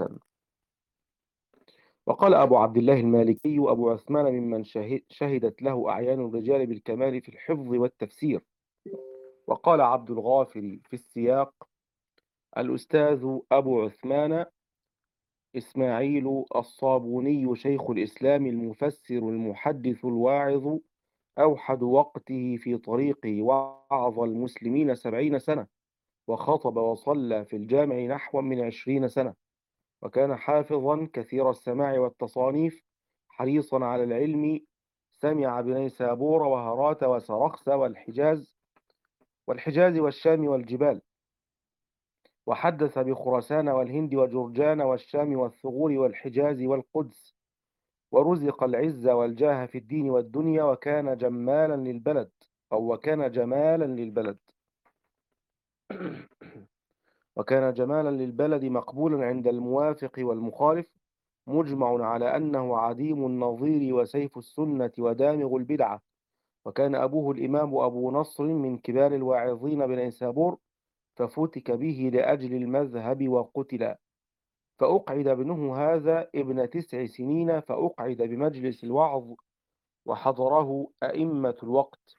وقال أبو عبد الله المالكي: أبو عثمان ممن شهدت له أعيان الرجال بالكمال في الحفظ والتفسير. وقال عبد الغافر في السياق: الأستاذ أبو عثمان إسماعيل الصابوني شيخ الإسلام المفسر المحدث الواعظ، أوحد وقته في طريقه، وعظ المسلمين 70 سنة، وخطب وصلى في الجامع نحو من 20 سنة، وكان حافظا كثير السماع والتصانيف، حريصا على العلم، سمع بنيسابور وهرات وسرخس والحجاز والشام والجبال، وحدث بخراسان والهند وجرجان والشام والثغور والحجاز والقدس، ورزق العز والجاه في الدين والدنيا، وكان جمالا للبلد وكان جمالا للبلد مقبولا عند الموافق والمخالف، مجمع على أنه عديم النظير وسيف السنة ودامغ البدعة. وكان أبوه الإمام أبو نصر من كبار الواعظين بنيسابور، ففتك به لأجل المذهب وقتل. فأقعد ابنه هذا ابن 9 سنين، فأقعد بمجلس الوعظ، وحضره أئمة الوقت.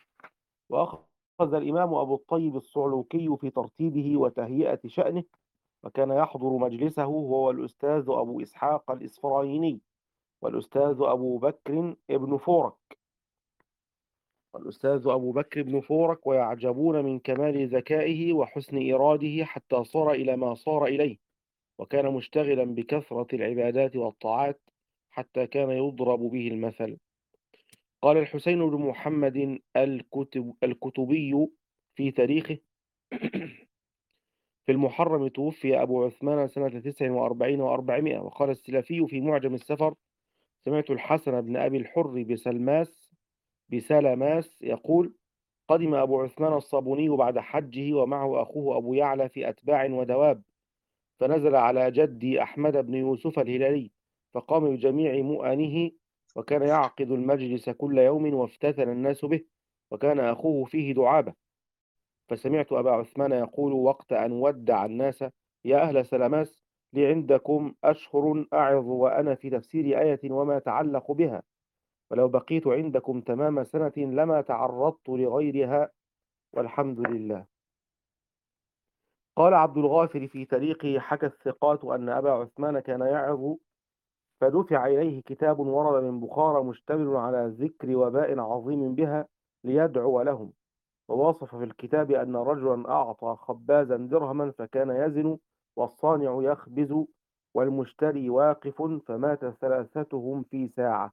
وأخذ الإمام أبو الطيب الصعلوكي في ترتيبه وتهيئة شأنه، وكان يحضر مجلسه هو والأستاذ أبو إسحاق الإسفرايني والأستاذ أبو بكر ابن فورك ويعجبون من كمال ذكائه وحسن إراده حتى صار إلى ما صار إليه، وكان مشتغلا بكثرة العبادات والطاعات حتى كان يضرب به المثل. قال الحسين بن محمد الكتبي في تاريخه: في المحرم توفي أبو عثمان سنة 49 و400. وقال السلفي في معجم السفر: سمعت الحسن بن أبي الحر بسلماس يقول: قدم أبو عثمان الصابوني بعد حجه ومعه أخوه أبو يعلى في أتباع ودواب، فنزل على جدي أحمد بن يوسف الهلالي فقام بجميع مؤنه، وكان يعقد المجلس كل يوم وافتتن الناس به، وكان أخوه فيه دعابة. فسمعت أبا عثمان يقول وقت أن ودع الناس: يا أهل سلماس، لي عندكم أشهر أعظ وأنا في تفسير آية وما تعلق بها، ولو بقيت عندكم تمام سنة لما تعرضت لغيرها، والحمد لله. قال عبد الغافر في تاريخه: حكى الثقات أن أبا عثمان كان يعظ، فدفع إليه كتاب ورد من بخارى مشتمل على ذكر وباء عظيم بها ليدعو لهم، ووصف في الكتاب أن رجلا أعطى خبازا درهما فكان يزن والصانع يخبز والمشتري واقف، فمات ثلاثتهم في ساعة.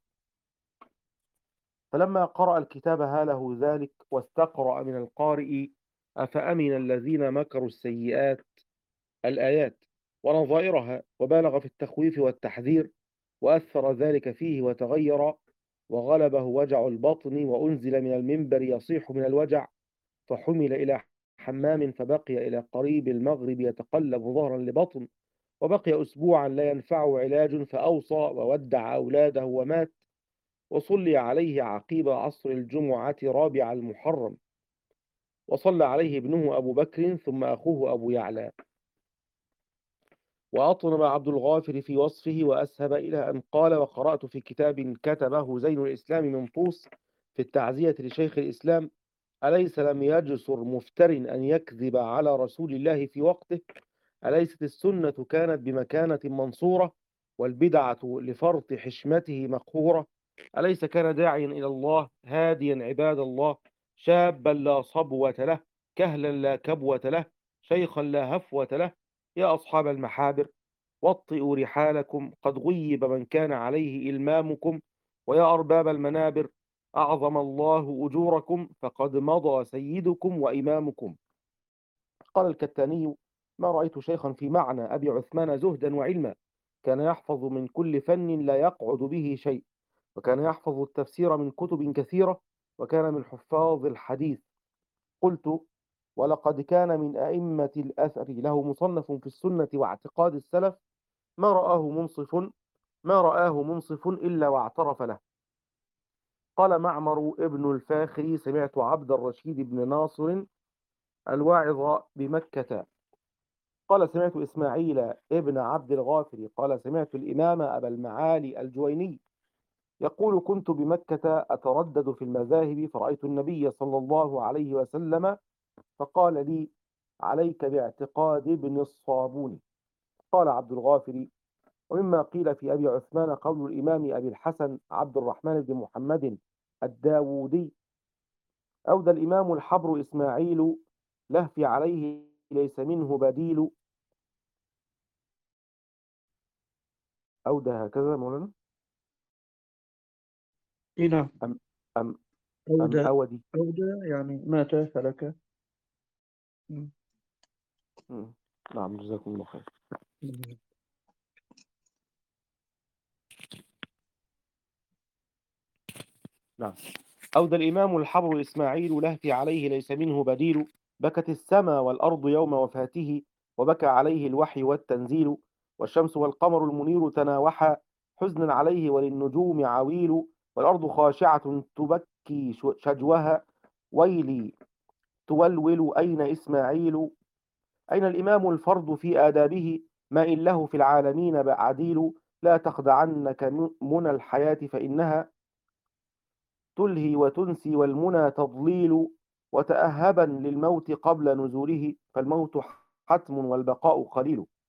فلما قرأ الكتاب هاله ذلك واستقرأ من القارئ: أفأمن الذين مكروا السيئات، الآيات ونظائرها، وبالغ في التخويف والتحذير، وأثر ذلك فيه وتغير وغلبه وجع البطن، وأنزل من المنبر يصيح من الوجع، فحمل إلى حمام فبقي إلى قريب المغرب يتقلب ظهرا لبطن، وبقي أسبوعا لا ينفعه علاج، فأوصى وودع أولاده ومات، وصلي عليه عقيب عصر الجمعة رابع المحرم، وصلى عليه ابنه أبو بكر ثم أخوه أبو يعلى. وأطنب عبد الغافر في وصفه وأسهب إلى أن قال: وقرأت في كتاب كتبه زين الإسلام منطوس في التعزية لشيخ الإسلام: أليس لم يجسر مفتر أن يكذب على رسول الله في وقته؟ أليست السنة كانت بمكانة منصورة، والبدعة لفرط حشمته مقهورة؟ أليس كان داعيا إلى الله هاديا عباد الله، شابا لا صبوة له، كهلا لا كبوة له، شيخا لا هفوة له؟ يا أصحاب المحابر، وطئوا رحالكم، قد غيب من كان عليه إلمامكم، ويا أرباب المنابر، أعظم الله أجوركم، فقد مضى سيدكم وإمامكم. قال الكتاني: ما رأيت شيخا في معنى أبي عثمان زهدا وعلما، كان يحفظ من كل فن لا يقعد به شيء، وكان يحفظ التفسير من كتب كثيرة، وكان من حفاظ الحديث. قلت: ولقد كان من أئمة الأثر له مصنف في السنة واعتقاد السلف، ما رآه منصف إلا واعترف له. قال معمر ابن الفاخري: سمعت عبد الرشيد بن ناصر الواعظ بمكة قال: سمعت إسماعيل ابن عبد الغافر قال: سمعت الإمام أبا المعالي الجويني يقول: كنت بمكة أتردد في المذاهب، فرأيت النبي صلى الله عليه وسلم فقال لي: عليك باعتقاد ابن الصابون. قال عبد الغافر: ومما قيل في أبي عثمان قول الإمام أبي الحسن عبد الرحمن بن محمد الداودي: أودى الإمام الحبر إسماعيل لهفي عليه ليس منه بديل. أودى هكذا مولانا إيه نعم. أم أم أودى أودي. يعني مات هلك. م. نعم، جزاكم الله خير. نعم. أودى الإمام الحبر إسماعيل لهفي عليه ليس منه بديل، بكت السماء والأرض يوم وفاته، وبكى عليه الوحي والتنزيل، والشمس والقمر المنير تناوحا حزنا عليه وللنجوم عويل، والأرض خاشعة تبكي شجوها، ويلي تولول أين إسماعيل؟ أين الإمام الفرد في آدابه؟ ما إن له في العالمين بعديل، لا تخدعنك منى الحياة فإنها تلهي وتنسي والمنى تضليل، وتأهبا للموت قبل نزوله، فالموت حتم والبقاء قليل.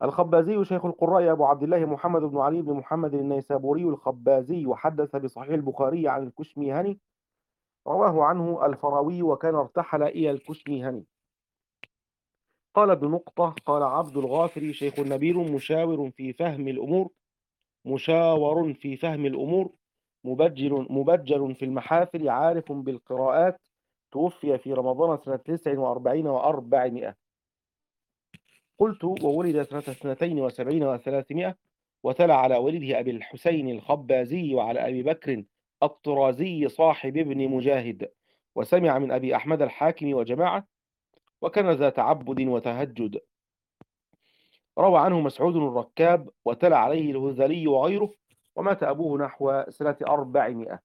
الخبازي شيخ القراء أبو عبد الله محمد بن علي بن محمد النيسابوري الخبازي، وحدث بصحيح البخاري عن الكشميهني، رواه عنه الفراوي وكان ارتحل إلى الكشميهني. قال ابن نقطة قال عبد الغافر شيخ نبيل مشاور في فهم الأمور، مشاور في فهم الأمور، مبجل في المحافل، عارف بالقراءات، توفي في رمضان سنة 49 و400. قلت وولد سنة 72 و300، وتلا على ولده أبي الحسين الخبازي وعلى أبي بكر الطرازي صاحب ابن مجاهد، وسمع من أبي أحمد الحاكم وجماعة، وكان ذا تعبد وتهجد. روى عنه مسعود الركاب، وتلا عليه الهذلي وغيره، ومات أبوه نحو سنة 400.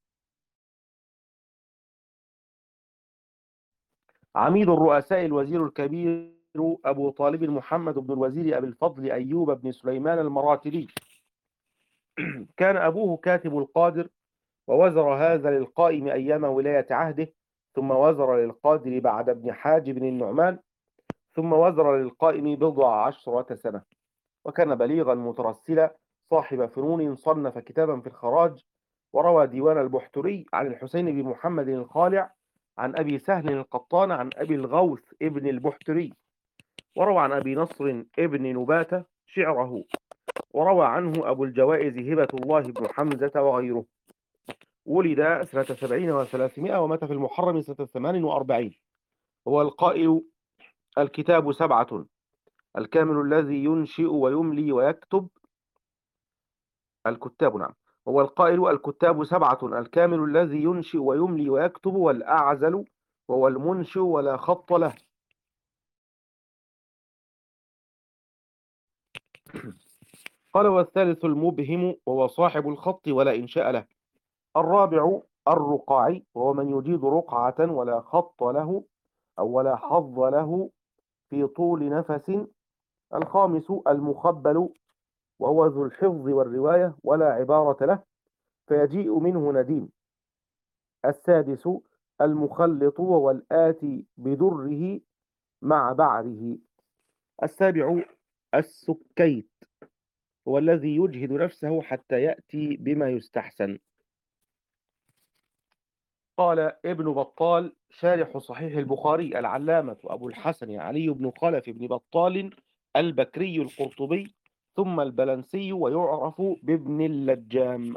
عميد الرؤساء الوزير الكبير أبو طالب محمد بن الوزير أبي الفضل أيوب بن سليمان المراتلي، كان أبوه كاتب القادر، ووزر هذا للقائم أيام ولاية عهده، ثم وزر للقادر بعد ابن حاج بن النعمان، ثم وزر للقائم 10 سنة، وكان بليغا مترسلا صاحب فنون، صنف كتابا في الخراج، وروى ديوان البحتري عن الحسين بن محمد الخالع عن أبي سهل القطان عن أبي الغوث ابن البحتري، وروى عن أبي نصر ابن نباتة شعره، وروى عنه أبو الجوائز هبة الله بن حمزة وغيره. ولد سنة 70 و300، ومات في المحرم سنة 48. هو القائل: الكتاب 7، الكامل الذي ينشئ ويملي ويكتب. الكتاب، نعم. هو القائل: الكتاب 7، الكامل الذي ينشئ ويملي ويكتب، والأعزل وهو المنشئ ولا خط له. قال: والثالث المبهم وهو صاحب الخط ولا إنشاء له. الرابع الرقاعي وهو من يجيد رقعة ولا خط له أو ولا حظ له في طول نفس. الخامس المخبل وهو ذو الحفظ والرواية ولا عبارة له فيجيء منه نديم. السادس المخلط وهو الآتي بدره مع بعره. السابع السكيت هو الذي يجهد نفسه حتى يأتي بما يستحسن. قال ابن بطال شارح صحيح البخاري العلامة أبو الحسن علي بن خلف بن بطال البكري القرطبي ثم البلنسي، ويعرف بابن اللجام.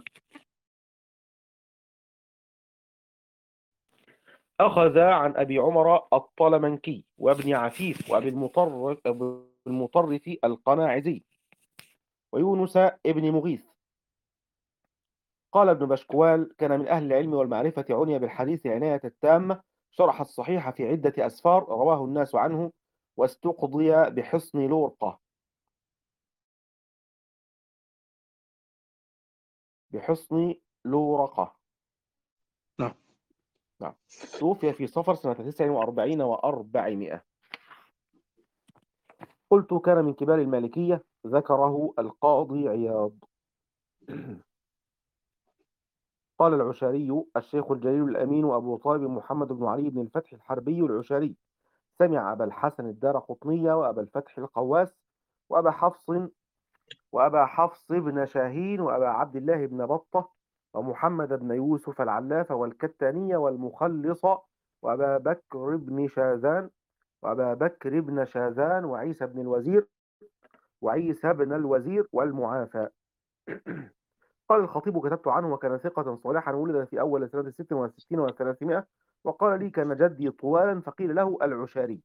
أخذ عن أبي عمر الطلمنكي وابن عفيف وأبي المطرف القناعزي ويونس ابن مغيث. قال ابن بشكوال: كان من أهل العلم والمعرفة، عني بالحديث عناية التامة، شرح الصحيح في عدة أسفار رواه الناس عنه، واستقضي بحصن لورقة. بحصن لورقة. نعم. نعم. توفي في صفر سنة 49 و400. قلت: كان من كبار المالكية، ذكره القاضي عياض. قال العشاري الشيخ الجليل الأمين أبو طالب محمد بن علي بن الفتح الحربي العشاري، سمع أبا الحسن الدارقطني وأبا الفتح القواس وأبا حفص بن شاهين وأبا عبد الله بن بطة ومحمد بن يوسف العلاف والكتانية والمخلص وأبا بكر بن شاذان وعيسى بن الوزير والمعافى. قال الخطيب: كتبت عنه وكان ثقة صالحا، ولد في أول سنة 66 و300، وقال لي: كان جدي طوالا، فقيل له العشاري.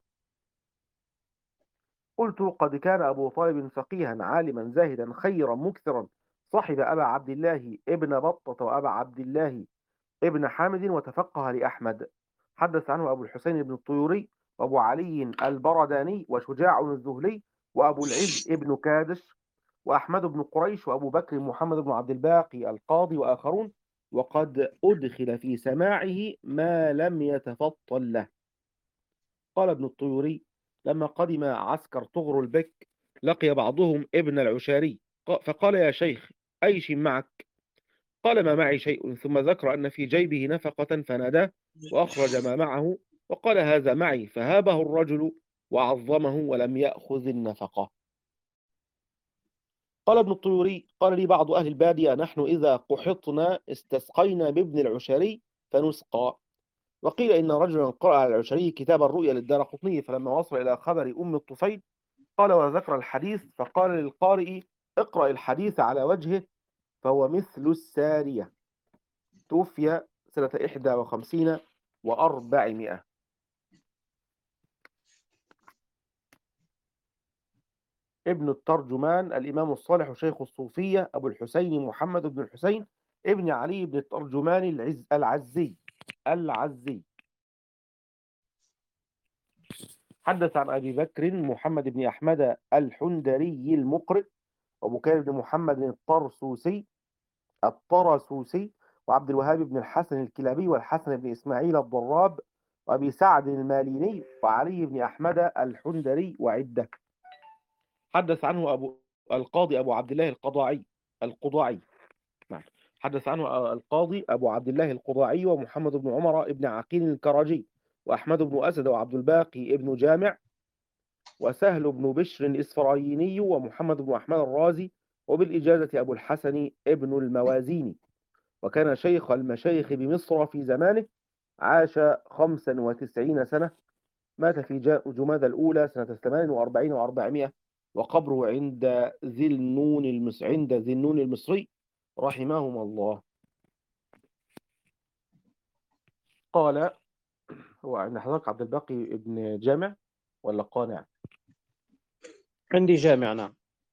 قلت: قد كان أبو طالب فقيها عالما زاهدا خيرا مكثرا، صحب أبا عبد الله ابن بطة وأبا عبد الله ابن حامد، وتفقه لأحمد. حدث عنه أبو الحسين بن الطيوري وأبو علي البرداني وشجاع الذهلي وأبو العز ابن كادش وأحمد بن قريش وأبو بكر محمد بن عبد الباقي القاضي وآخرون، وقد أدخل في سماعه ما لم يتفطن له. قال ابن الطيوري: لما قدم عسكر طغر البك لقي بعضهم ابن العشاري، فقال: يا شيخ، أي شيء معك؟ قال: ما معي شيء. ثم ذكر أن في جيبه نفقة فناداه وأخرج ما معه وقال: هذا معي. فهابه الرجل وعظمه ولم يأخذ النفقة. قال ابن الطيوري: قال لي بعض أهل البادية: نحن إذا قحطنا استسقينا بابن العشري فنسقى. وقيل إن رجلا قرأ على العشري كتاب الرؤيا للدارقطني، فلما وصل إلى خبر أم الطفيل قال وذكر الحديث، فقال للقارئ: اقرأ الحديث على وجهه فهو مثل السارية. توفي سنة 51 و400. ابن الترجمان الإمام الصالح شيخ الصوفية أبو الحسين محمد بن الحسين ابن علي بن الترجمان العزي. حدث عن أبي بكر محمد بن أحمد الحندري المقرئ، وبكير بن محمد الطرسوسي، وعبد الوهاب بن الحسن الكلابي، والحسن بن إسماعيل الضراب، وأبي سعد الماليني، وعلي بن أحمد الحندري وعدة. حدث عنه القاضي أبو عبد الله القضاعي. حدث عنه القاضي أبو عبد الله القضاعي، ومحمد بن عمر بن عقيل الكراجي، وأحمد بن أسد، وعبد الباقي بن جامع، وسهل بن بشر الإسفرايني، ومحمد بن أحمد الرازي، وبالإجازة أبو الحسن ابن الموازيني، وكان شيخ المشايخ بمصر في زمانه، عاش 95 سنة، مات في جمادى الأولى سنة 48 و400، وقبره عند ذي النون المصري رحمهم الله. قال: هو عند حضرتك عبد الباقي ابن جامع ولا قانع؟ عندي جامع. نعم.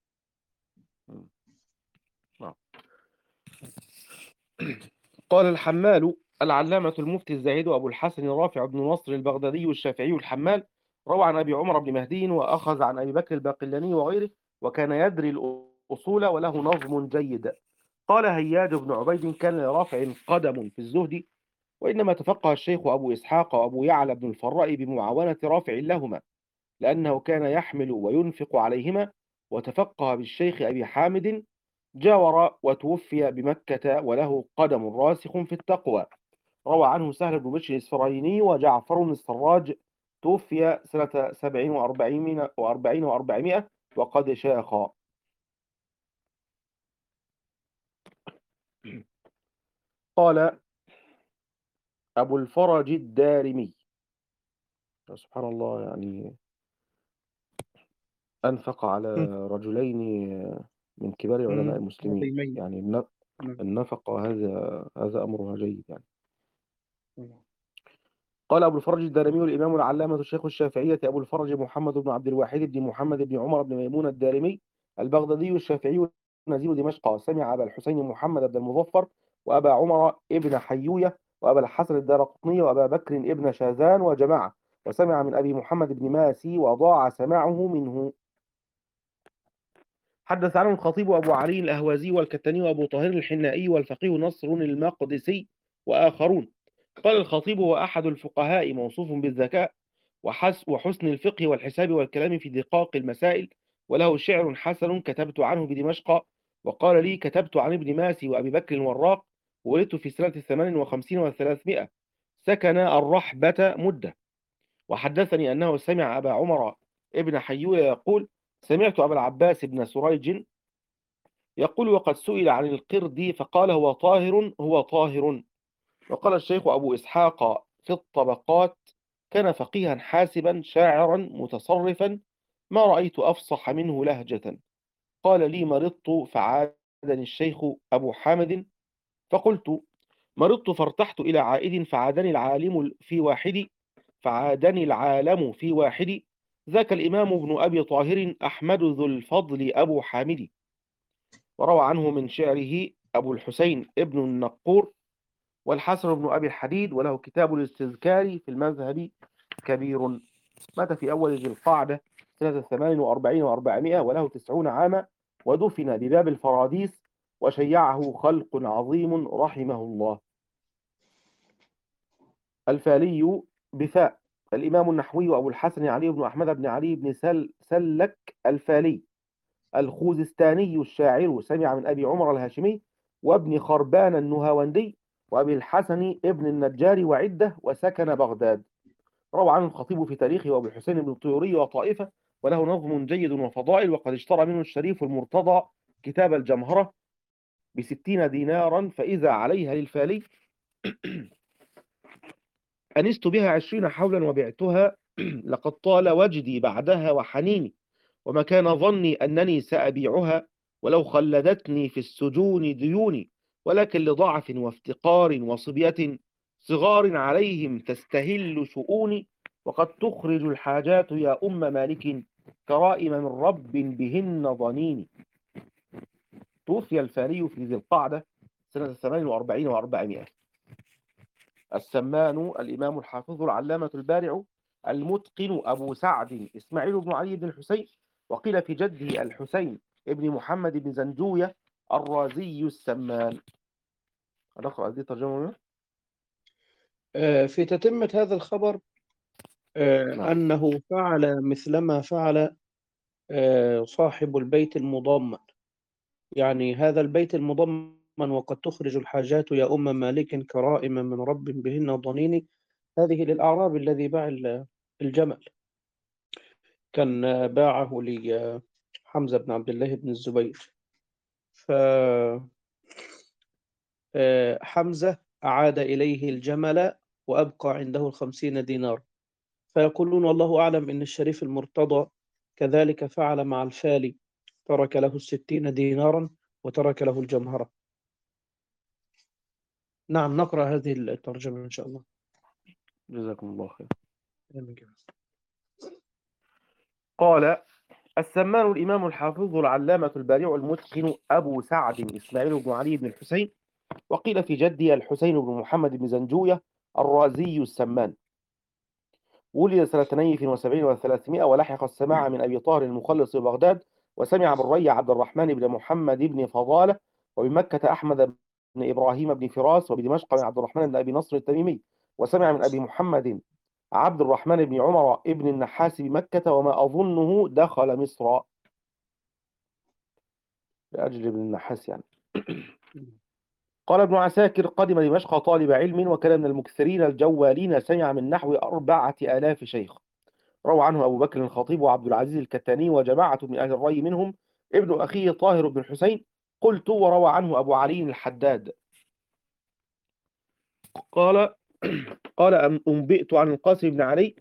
قال الحمال العلامة المفتي الزاهد أبو الحسن رافع بن نصر البغدادي الشافعي الحمال، روى عن أبي عمر بن مهدي، وأخذ عن أبي بكر الباقلاني وغيره، وكان يدري الأصول وله نظم جيد. قال هياج بن عبيد: كان لرافع قدم في الزهد، وإنما تفقه الشيخ أبو إسحاق وأبو يعلى بن الفراء بمعاونة رافع لهما، لأنه كان يحمل وينفق عليهما، وتفقه بالشيخ أبي حامد، جاور وتوفي بمكة وله قدم راسخ في التقوى. روى عنه سهل بن بشر الإسفرايني وجعفر السراج، توفي سنة 47 و400 وقد شاخ. قال أبو الفرج الدارمي: سبحان الله، يعني أنفق على رجلين من كبار علماء المسلمين، يعني النفقة هذا أمرها جيد يعني. قال أبو الفرج الدارمي الإمام العلامة الشيخ الشافعية أبو الفرج محمد بن عبد الواحد بن محمد بن عمر بن ميمون الدارمي البغدادي الشافعي نزيل دمشق، سمع أبا الحسين محمد بن المظفر، وأبا عمر ابن حيوية، وأبا الحسن الدارقطني، وأبا بكر ابن شاذان وجماعة، وسمع من أبي محمد بن ماسي وضاع سماعه منه. حدث عنه الخطيب أبو علي الأهوازي والكتاني وأبو طاهر الحنائي والفقيه نصر المقدسي وآخرون. قال الخطيب: هو أحد الفقهاء، موصوف بالذكاء وحسن الفقه والحساب والكلام في دقاق المسائل، وله شعر حسن كتبت عنه بدمشق. وقال لي: كتبت عن ابن ماسي وأبي بكر الوراق، ولدت في سنة 58 و300، سكن الرحبة مدة. وحدثني أنه سمع أبا عمر ابن حيوية يقول: سمعت أبا العباس بن سريج يقول: وقد سئل عن القرد فقال: هو طاهر. وقال الشيخ أبو إسحاق في الطبقات: كان فقيها حاسبا شاعرا متصرفا، ما رأيت أفصح منه لهجة. قال لي: مرضت فعادني الشيخ أبو حامد، فقلت: مرضت فارتحت إلى عائد فعادني العالم في واحد، ذاك الإمام ابن أبي طاهر أحمد ذو الفضل أبو حامد. وروى عنه من شعره أبو الحسين ابن النقور والحسن بن أبي الحديد، وله كتاب الاستذكار في المذهب كبير. مات في أول ذي القعدة سنة 48 و400 وله 90 عاما، ودفن بباب الفراديس، وشيعه خلق عظيم رحمه الله. الفالي بفاء الإمام النحوي أبو الحسن علي بن أحمد بن علي بن سلك الفالي الخوزستاني الشاعر، سمع من أبي عمر الهاشمي وابن خربان النهاوندي وأبي الحسن ابن النجار وعدة، وسكن بغداد. روى عنه الخطيب في تاريخه وأبو الحسين بن الطيوري وطائفة، وله نظم جيد وفضائل، وقد اشترى منه الشريف المرتضى كتاب الجمهرة ب60 دينارا، فإذا عليها للفالي أنست بها 20 حولا وبعتها لقد طال وجدي بعدها وحنيني، وما كان ظني أنني سأبيعها ولو خلدتني في السجون ديوني، ولكن لضعف وافتقار وصبية صغار عليهم تستهل شؤوني، وقد تخرج الحاجات يا أم مالك كرائم من رب بهن ضنين. توفي الفاري في ذي القعدة سنة 48 و400. السمان الإمام الحافظ العلامة البارع المتقن أبو سعد إسماعيل بن علي بن الحسين، وقيل في جده الحسين ابن محمد بن زنجوية الرازي السمان. نقرأ هذه الترجمة. في تتمة هذا الخبر نعم. أنه فعل مثلما فعل صاحب البيت المضمن، يعني هذا البيت المضمن وقد تخرج الحاجات يا أم مالك كرائم من رب بهن ضنين، هذه للأعرابي الذي باع الجمل، كان باعه لحمزة بن عبد الله بن الزبير، فحمزة أعاد إليه الجمل وأبقى عنده 50 دينار، فيقولون والله أعلم إن الشريف المرتضى كذلك فعل مع الفالي، ترك له 60 دينارا وترك له الجمهرة. نعم، نقرأ هذه الترجمة إن شاء الله. جزاكم الله خير. آمين. قال السمان الإمام الحافظ العلامة البارع المتقن أبو سعد إسماعيل بن علي بن الحسين، وقيل في جدي الحسين بن محمد بن زنجوية الرازي السمان، ولد سنة 72 و300، ولحق السماع من أبي طاهر المخلص ببغداد، وسمع بالري عبد الرحمن بن محمد بن فضالة، وبمكة أحمد بن إبراهيم بن فراس، وبدمشق من عبد الرحمن بن أبي نصر التميمي، وسمع من أبي محمد عبد الرحمن بن عمر بن النحاس بمكة، وما أظنه دخل مصر، لأجل ابن النحاس يعني. قال ابن عساكر قدم دمشق طالب علم، وكان من المكثرين الجوالين، سمع من نحو 4000 شيخ، روى عنه أبو بكر الخطيب وعبد العزيز الكتاني وجماعة من أهل الري، منهم ابن أخيه طاهر بن الحسين. قلت وروى عنه أبو علي الحداد. قال أنبئت عن القاسم بن علي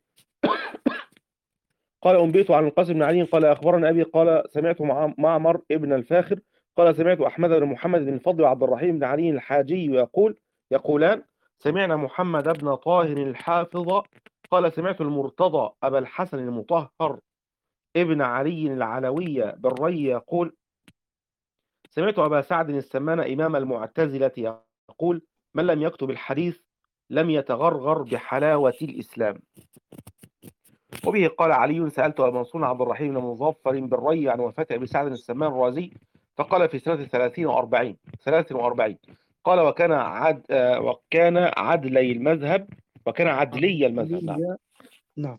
قال أخبرنا أبي قال سمعت معمر ابن الفاخر قال سمعت أحمد بن محمد بن الفضل وعبد الرحيم بن علي الحاجي يقولان سمعنا محمد بن طاهر الحافظ قال سمعت المرتضى أبا الحسن المطهر ابن علي العلوي بالري يقول سمعت أبا سعد السمان إمام المعتزلة يقول من لم يكتب الحديث لم يتغرغر بحلاوة الإسلام. وبه قال علي سألت أبا منصور عبد الرحيم بن مظفر بالري عن وفاة أبي سعد السمان الرازي، فقال في سنة 43 قال وكان عدلي المذهب نعم. نعم.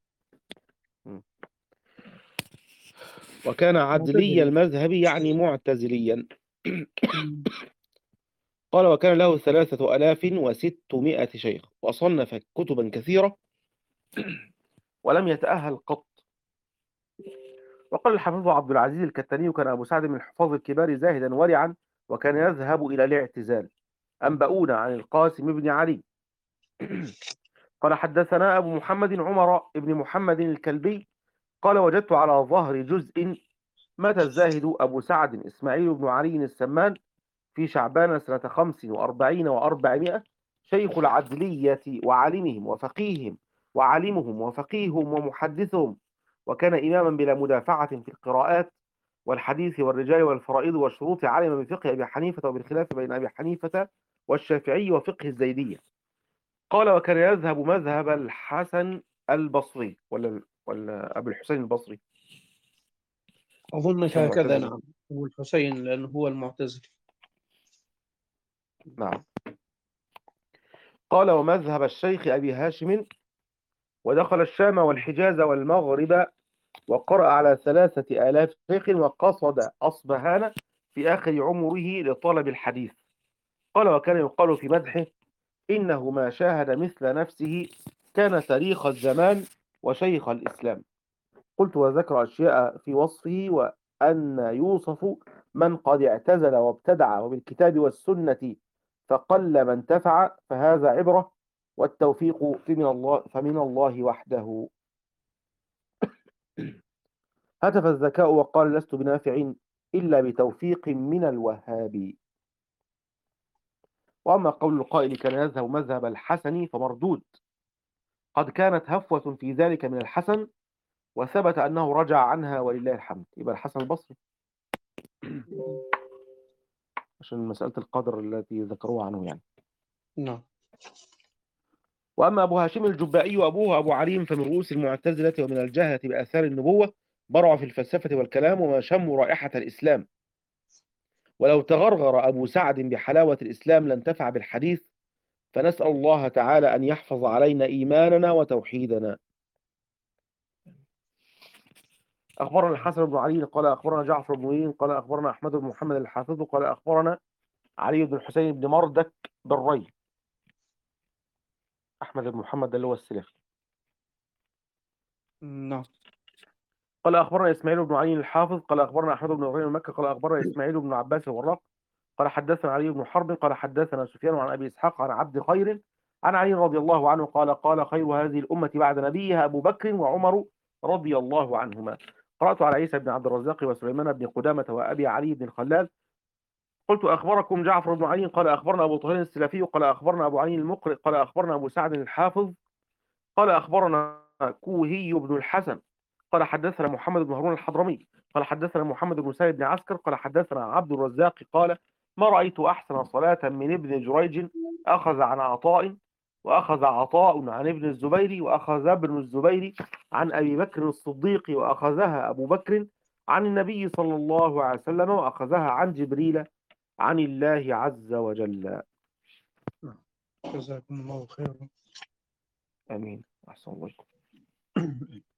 وكان عدلي المذهب يعني معتزليا. قال وكان له 3600 شيخ، وصنف كتبا كثيرة ولم يتأهل قط. وقال الحافظ عبد العزيز الكتاني كان أبو سعد من الحفاظ الكبار زاهدا ورعا، وكان يذهب إلى الاعتزال. أنبؤونا عن القاسم بن علي قال حدثنا أبو محمد عمر بن محمد الكلبي قال وجدت على ظهر جزء مات الزاهد أبو سعد إسماعيل بن علي السمان في شعبان سنة 45 و400، شيخ العدلية وعالمهم وفقيهم وعالمهم وفقيهم ومحدثهم، وكان إماما بلا مدافعة في القراءات والحديث والرجال والفرائض والشروط، علم بفقه أبي حنيفة وبالخلاف بين أبي حنيفة والشافعي وفقه الزيدية. قال وكان يذهب مذهب الحسن البصري ولا أبي الحسين البصري، أظن هكذا. المعتزلي. نعم، هو الحسين لأنه هو المعتزلي. نعم. قال ومذهب الشيخ أبي هاشم، ودخل الشام والحجاز والمغرب، وقرأ على 3000 شيخ، وقصد أصبهان في آخر عمره لطلب الحديث. قال وكان يقال في مدحه إنه ما شاهد مثل نفسه، كان تاريخ الزمان وشيخ الإسلام. قلت وذكر أشياء في وصفه وأن يوصف من قد اعتزل وابتدع وبالكتاب والسنة فقل من انتفع فهذا عبرة، والتوفيق فمن الله وحده. هتف الذكاء وقال لست بنافع إلا بتوفيق من الوهاب. وأما قول القائل كان يذهب مذهب الحسن فمردود، قد كانت هفوة في ذلك من الحسن وثبت أنه رجع عنها ولله الحمد. يبقى الحسن البصري عشان مسألة القدر التي ذكروها عنه يعني. نعم. وأما أبو هاشم الجبائي وأبوه أبو علي فمن رؤوس المعتزلة ومن الجهلة بآثار النبوة، برعوا في الفلسفة والكلام وما شموا رائحة الإسلام. ولو تغرغر أبو سعد بحلاوة الإسلام لانتفع بالحديث، فنسأل الله تعالى أن يحفظ علينا إيماننا وتوحيدنا. أخبرنا الحسن بن علي قال أخبرنا جعفر بن وليد قال أخبرنا أحمد بن محمد الحافظ قال أخبرنا علي بن الحسين بن مردك بالري. أحمد بن محمد ده اللي هو السلفي. نعم. قال أخبرنا إسماعيل بن علي الحافظ قال أخبرنا أحمد بن إبراهيم المكي قال أخبرنا إسماعيل بن عباس الوراق قال حدثنا علي بن حرب قال حدثنا سفيان عن أبي إسحاق عن عبد خير عن علي رضي الله عنه قال خير هذه الأمة بعد نبيها أبو بكر وعمر رضي الله عنهما. قرأت على عيسى بن عبد الرزاق وسليمان بن قدامة وأبي علي بن خلال قلت أخبركم جعفر بن علي قال أخبرنا أبو طهير السلفي قال أخبرنا أبو علي المقرئ قال أخبرنا أبو سعد الحافظ قال أخبرنا كوهي بن الحسن قال حدثنا محمد بن هارون الحضرمي قال حدثنا محمد بن سعيد بن عسكر قال حدثنا عبد الرزاق قال ما رأيت أحسن صلاة من ابن جريج أخذ عن عطاء وأخذ عطاء عن ابن الزبير وأخذ ابن الزبير عن أبي بكر الصديق وأخذها أبو بكر عن النبي صلى الله عليه وسلم وأخذها عن جبريل عن الله عز وجل. جزاكم الله خيرا. آمين. أحسن الله.